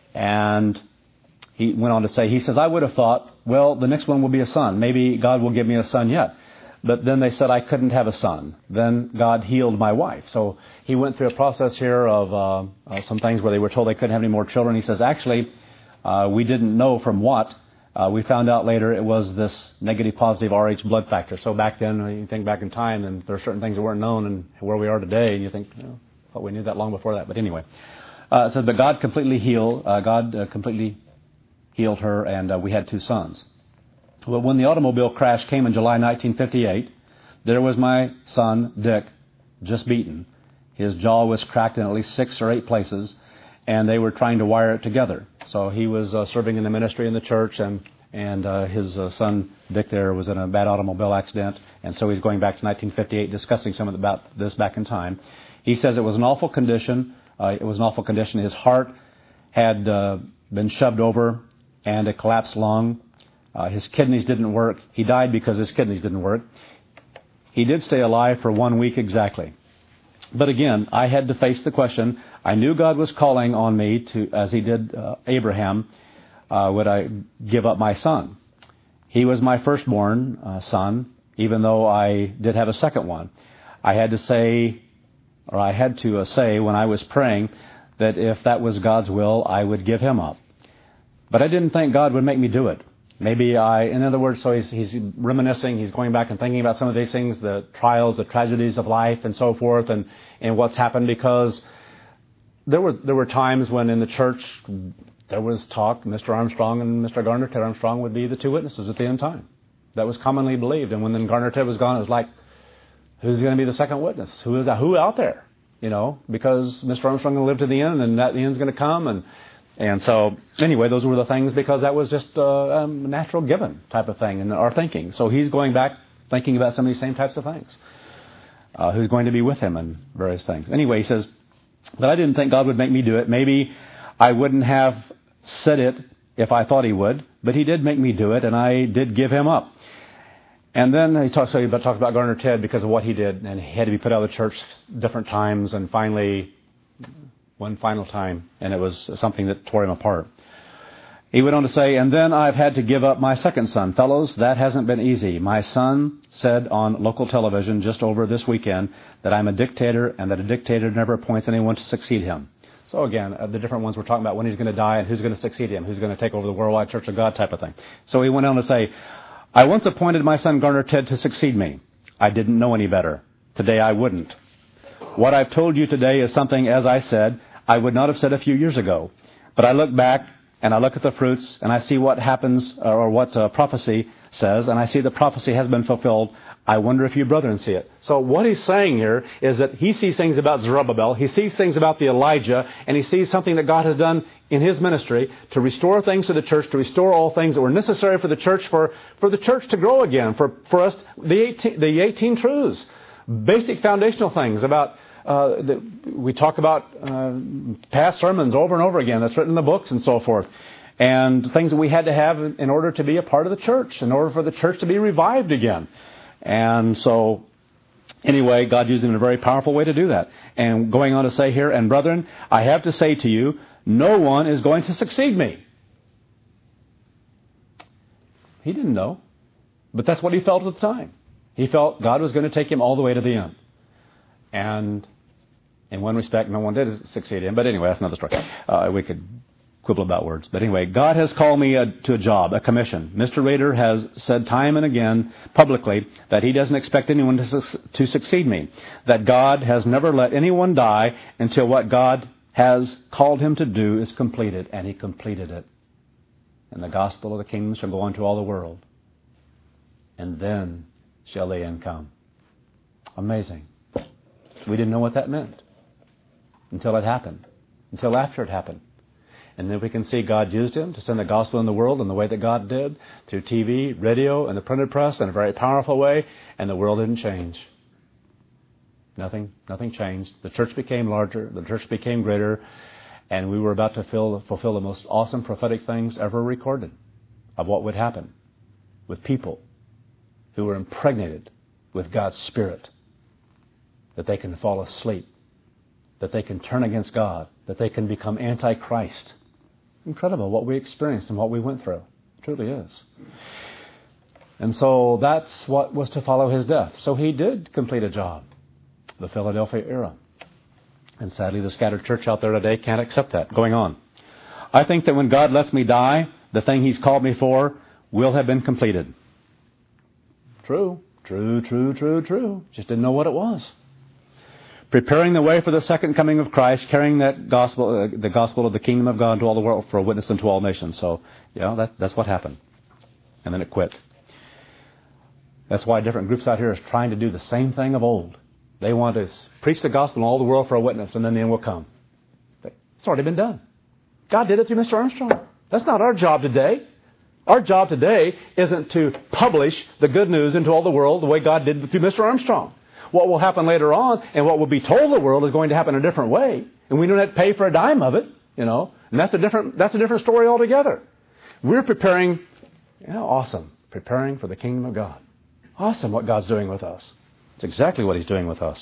And he went on to say, he says, I would have thought, well, the next one will be a son. Maybe God will give me a son yet. But then they said I couldn't have a son. Then God healed my wife. So he went through a process here of uh, uh, some things where they were told they couldn't have any more children. He says, actually, uh, we didn't know from what. Uh, we found out later it was this negative positive R H blood factor. So back then, when you think back in time, and there are certain things that weren't known and where we are today, and you think, you know, well, we knew that long before that. But anyway, uh, it says, but God completely healed. Uh, God uh, completely healed her, and uh, we had two sons. Well, when the automobile crash came in July nineteen fifty-eight, there was my son, Dick, just beaten. His jaw was cracked in at least six or eight places, and they were trying to wire it together. So he was uh, serving in the ministry in the church, and, and uh, his uh, son, Dick, there was in a bad automobile accident, and so he's going back to nineteen fifty-eight, discussing some of the, about this back in time. He says it was an awful condition. Uh, it was an awful condition. His heart had uh, been shoved over, and a collapsed lung. Uh, his kidneys didn't work. He died because his kidneys didn't work. He did stay alive for one week exactly. But again, I had to face the question. I knew God was calling on me to, as He did uh, Abraham, uh, would I give up my son? He was my firstborn uh, son, even though I did have a second one. I had to say, or I had to uh, say when I was praying, that if that was God's will, I would give him up. But I didn't think God would make me do it. Maybe I, in other words, so he's, he's reminiscing, he's going back and thinking about some of these things, the trials, the tragedies of life and so forth, and, and what's happened, because there were there were times when in the church there was talk Mister Armstrong and Mister Garner Ted Armstrong would be the two witnesses at the end time. That was commonly believed. And when then Garner Ted was gone, it was like, who's going to be the second witness? Who is that? Who out there? You know, because Mister Armstrong going to live to the end, and that the end's going to come, and and so anyway, those were the things because that was just uh, a natural given type of thing in our thinking. So he's going back thinking about some of these same types of things. Uh, who's going to be with him and various things. Anyway, he says, but I didn't think God would make me do it. Maybe I wouldn't have said it if I thought he would, but he did make me do it, and I did give him up. And then he talks, so he talked about Garner Ted because of what he did, and he had to be put out of the church different times, and finally, one final time, and it was something that tore him apart. He went on to say, and then I've had to give up my second son. Fellows, that hasn't been easy. My son said on local television just over this weekend that I'm a dictator and that a dictator never appoints anyone to succeed him. So again, uh, the different ones we're talking about when he's going to die and who's going to succeed him, who's going to take over the worldwide Church of God type of thing. So he went on to say, I once appointed my son Garner Ted to succeed me. I didn't know any better. Today I wouldn't. What I've told you today is something, as I said, I would not have said a few years ago. But I look back and I look at the fruits, and I see what happens, or what uh, prophecy says, and I see the prophecy has been fulfilled. I wonder if you brethren see it. So what he's saying here is that he sees things about Zerubbabel, he sees things about the Elijah, and he sees something that God has done in his ministry to restore things to the church, to restore all things that were necessary for the church, for, for the church to grow again, for, for us, the eighteen, the eighteen truths, basic foundational things about Uh, that we talk about uh, past sermons over and over again that's written in the books and so forth, and things that we had to have in order to be a part of the church, in order for the church to be revived again. And so anyway, God used him in a very powerful way to do that. And going on to say here, and brethren, I have to say to you, no one is going to succeed me. He didn't know, but that's what he felt at the time. He felt God was going to take him all the way to the end. And in one respect, no one did succeed him. But anyway, that's another story. Uh, we could quibble about words. But anyway, God has called me a, to a job, a commission. Mister Rader has said time and again publicly that he doesn't expect anyone to, su- to succeed me. That God has never let anyone die until what God has called him to do is completed. And he completed it. And the gospel of the kingdom shall go into all the world. And then shall the end come. Amazing. We didn't know what that meant until it happened, until after it happened. And then we can see God used him to send the gospel in the world in the way that God did, through T V, radio, and the printed press in a very powerful way, and the world didn't change. Nothing, nothing changed. The church became larger, the church became greater, and we were about to fill, fulfill the most awesome prophetic things ever recorded of what would happen with people who were impregnated with God's Spirit. That they can fall asleep, that they can turn against God, that they can become anti-Christ. Incredible what we experienced and what we went through. It truly is. And so that's what was to follow his death. So he did complete a job, the Philadelphia era. And sadly, the scattered church out there today can't accept that. Going on. I think that when God lets me die, the thing he's called me for will have been completed. True, true, true, true, true. Just didn't know what it was. Preparing the way for the second coming of Christ, carrying that gospel, uh, the gospel of the kingdom of God to all the world for a witness unto all nations. So, yeah, that, that's what happened. And then it quit. That's why different groups out here are trying to do the same thing of old. They want to preach the gospel in all the world for a witness, and then the end will come. It's already been done. God did it through Mister Armstrong. That's not our job today. Our job today isn't to publish the good news into all the world the way God did through Mister Armstrong. What will happen later on and what will be told the world is going to happen a different way. And we don't have to pay for a dime of it, you know. And that's a different that's a different story altogether. We're preparing, yeah, awesome, preparing for the kingdom of God. Awesome what God's doing with us. It's exactly what he's doing with us.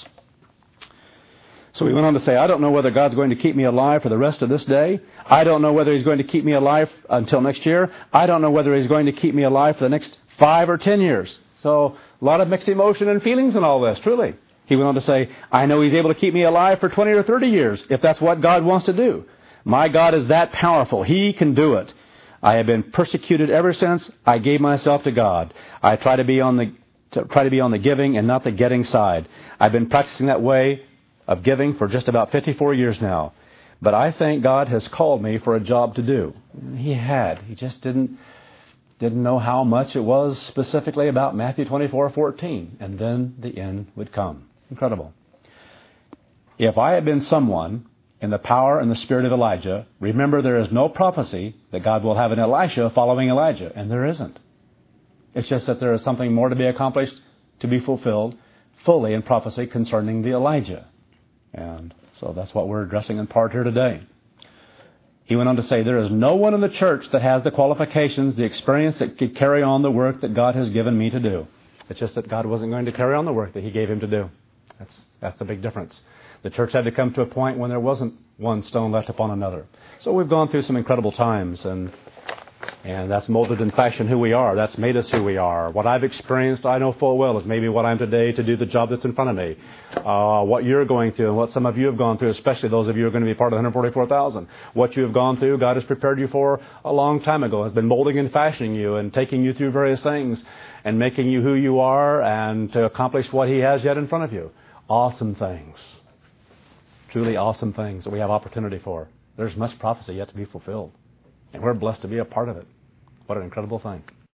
So he went on to say, I don't know whether God's going to keep me alive for the rest of this day. I don't know whether he's going to keep me alive until next year. I don't know whether he's going to keep me alive for the next five or ten years. So a lot of mixed emotion and feelings in all this, truly. He went on to say, I know he's able to keep me alive for twenty or thirty years, if that's what God wants to do. My God is that powerful. He can do it. I have been persecuted ever since I gave myself to God. I try to be on the to try to be on the giving and not the getting side. I've been practicing that way of giving for just about fifty-four years now. But I think God has called me for a job to do. He had. He just didn't didn't know how much it was specifically about Matthew twenty-four fourteen. And then the end would come. Incredible. If I had been someone in the power and the spirit of Elijah, remember there is no prophecy that God will have an Elisha following Elijah. And there isn't. It's just that there is something more to be accomplished, to be fulfilled fully in prophecy concerning the Elijah. And so that's what we're addressing in part here today. He went on to say, there is no one in the church that has the qualifications, the experience that could carry on the work that God has given me to do. It's just that God wasn't going to carry on the work that He gave him to do. That's that's a big difference. The church had to come to a point when there wasn't one stone left upon another. So we've gone through some incredible times, and and that's molded and fashioned who we are. That's made us who we are. What I've experienced, I know full well, is maybe what I'm today to do the job that's in front of me. Uh, what you're going through and what some of you have gone through, especially those of you who are going to be part of the one hundred forty-four thousand. What you have gone through, God has prepared you for a long time ago, has been molding and fashioning you and taking you through various things and making you who you are and to accomplish what He has yet in front of you. Awesome things. Truly awesome things that we have opportunity for. There's much prophecy yet to be fulfilled. And we're blessed to be a part of it. What an incredible thing.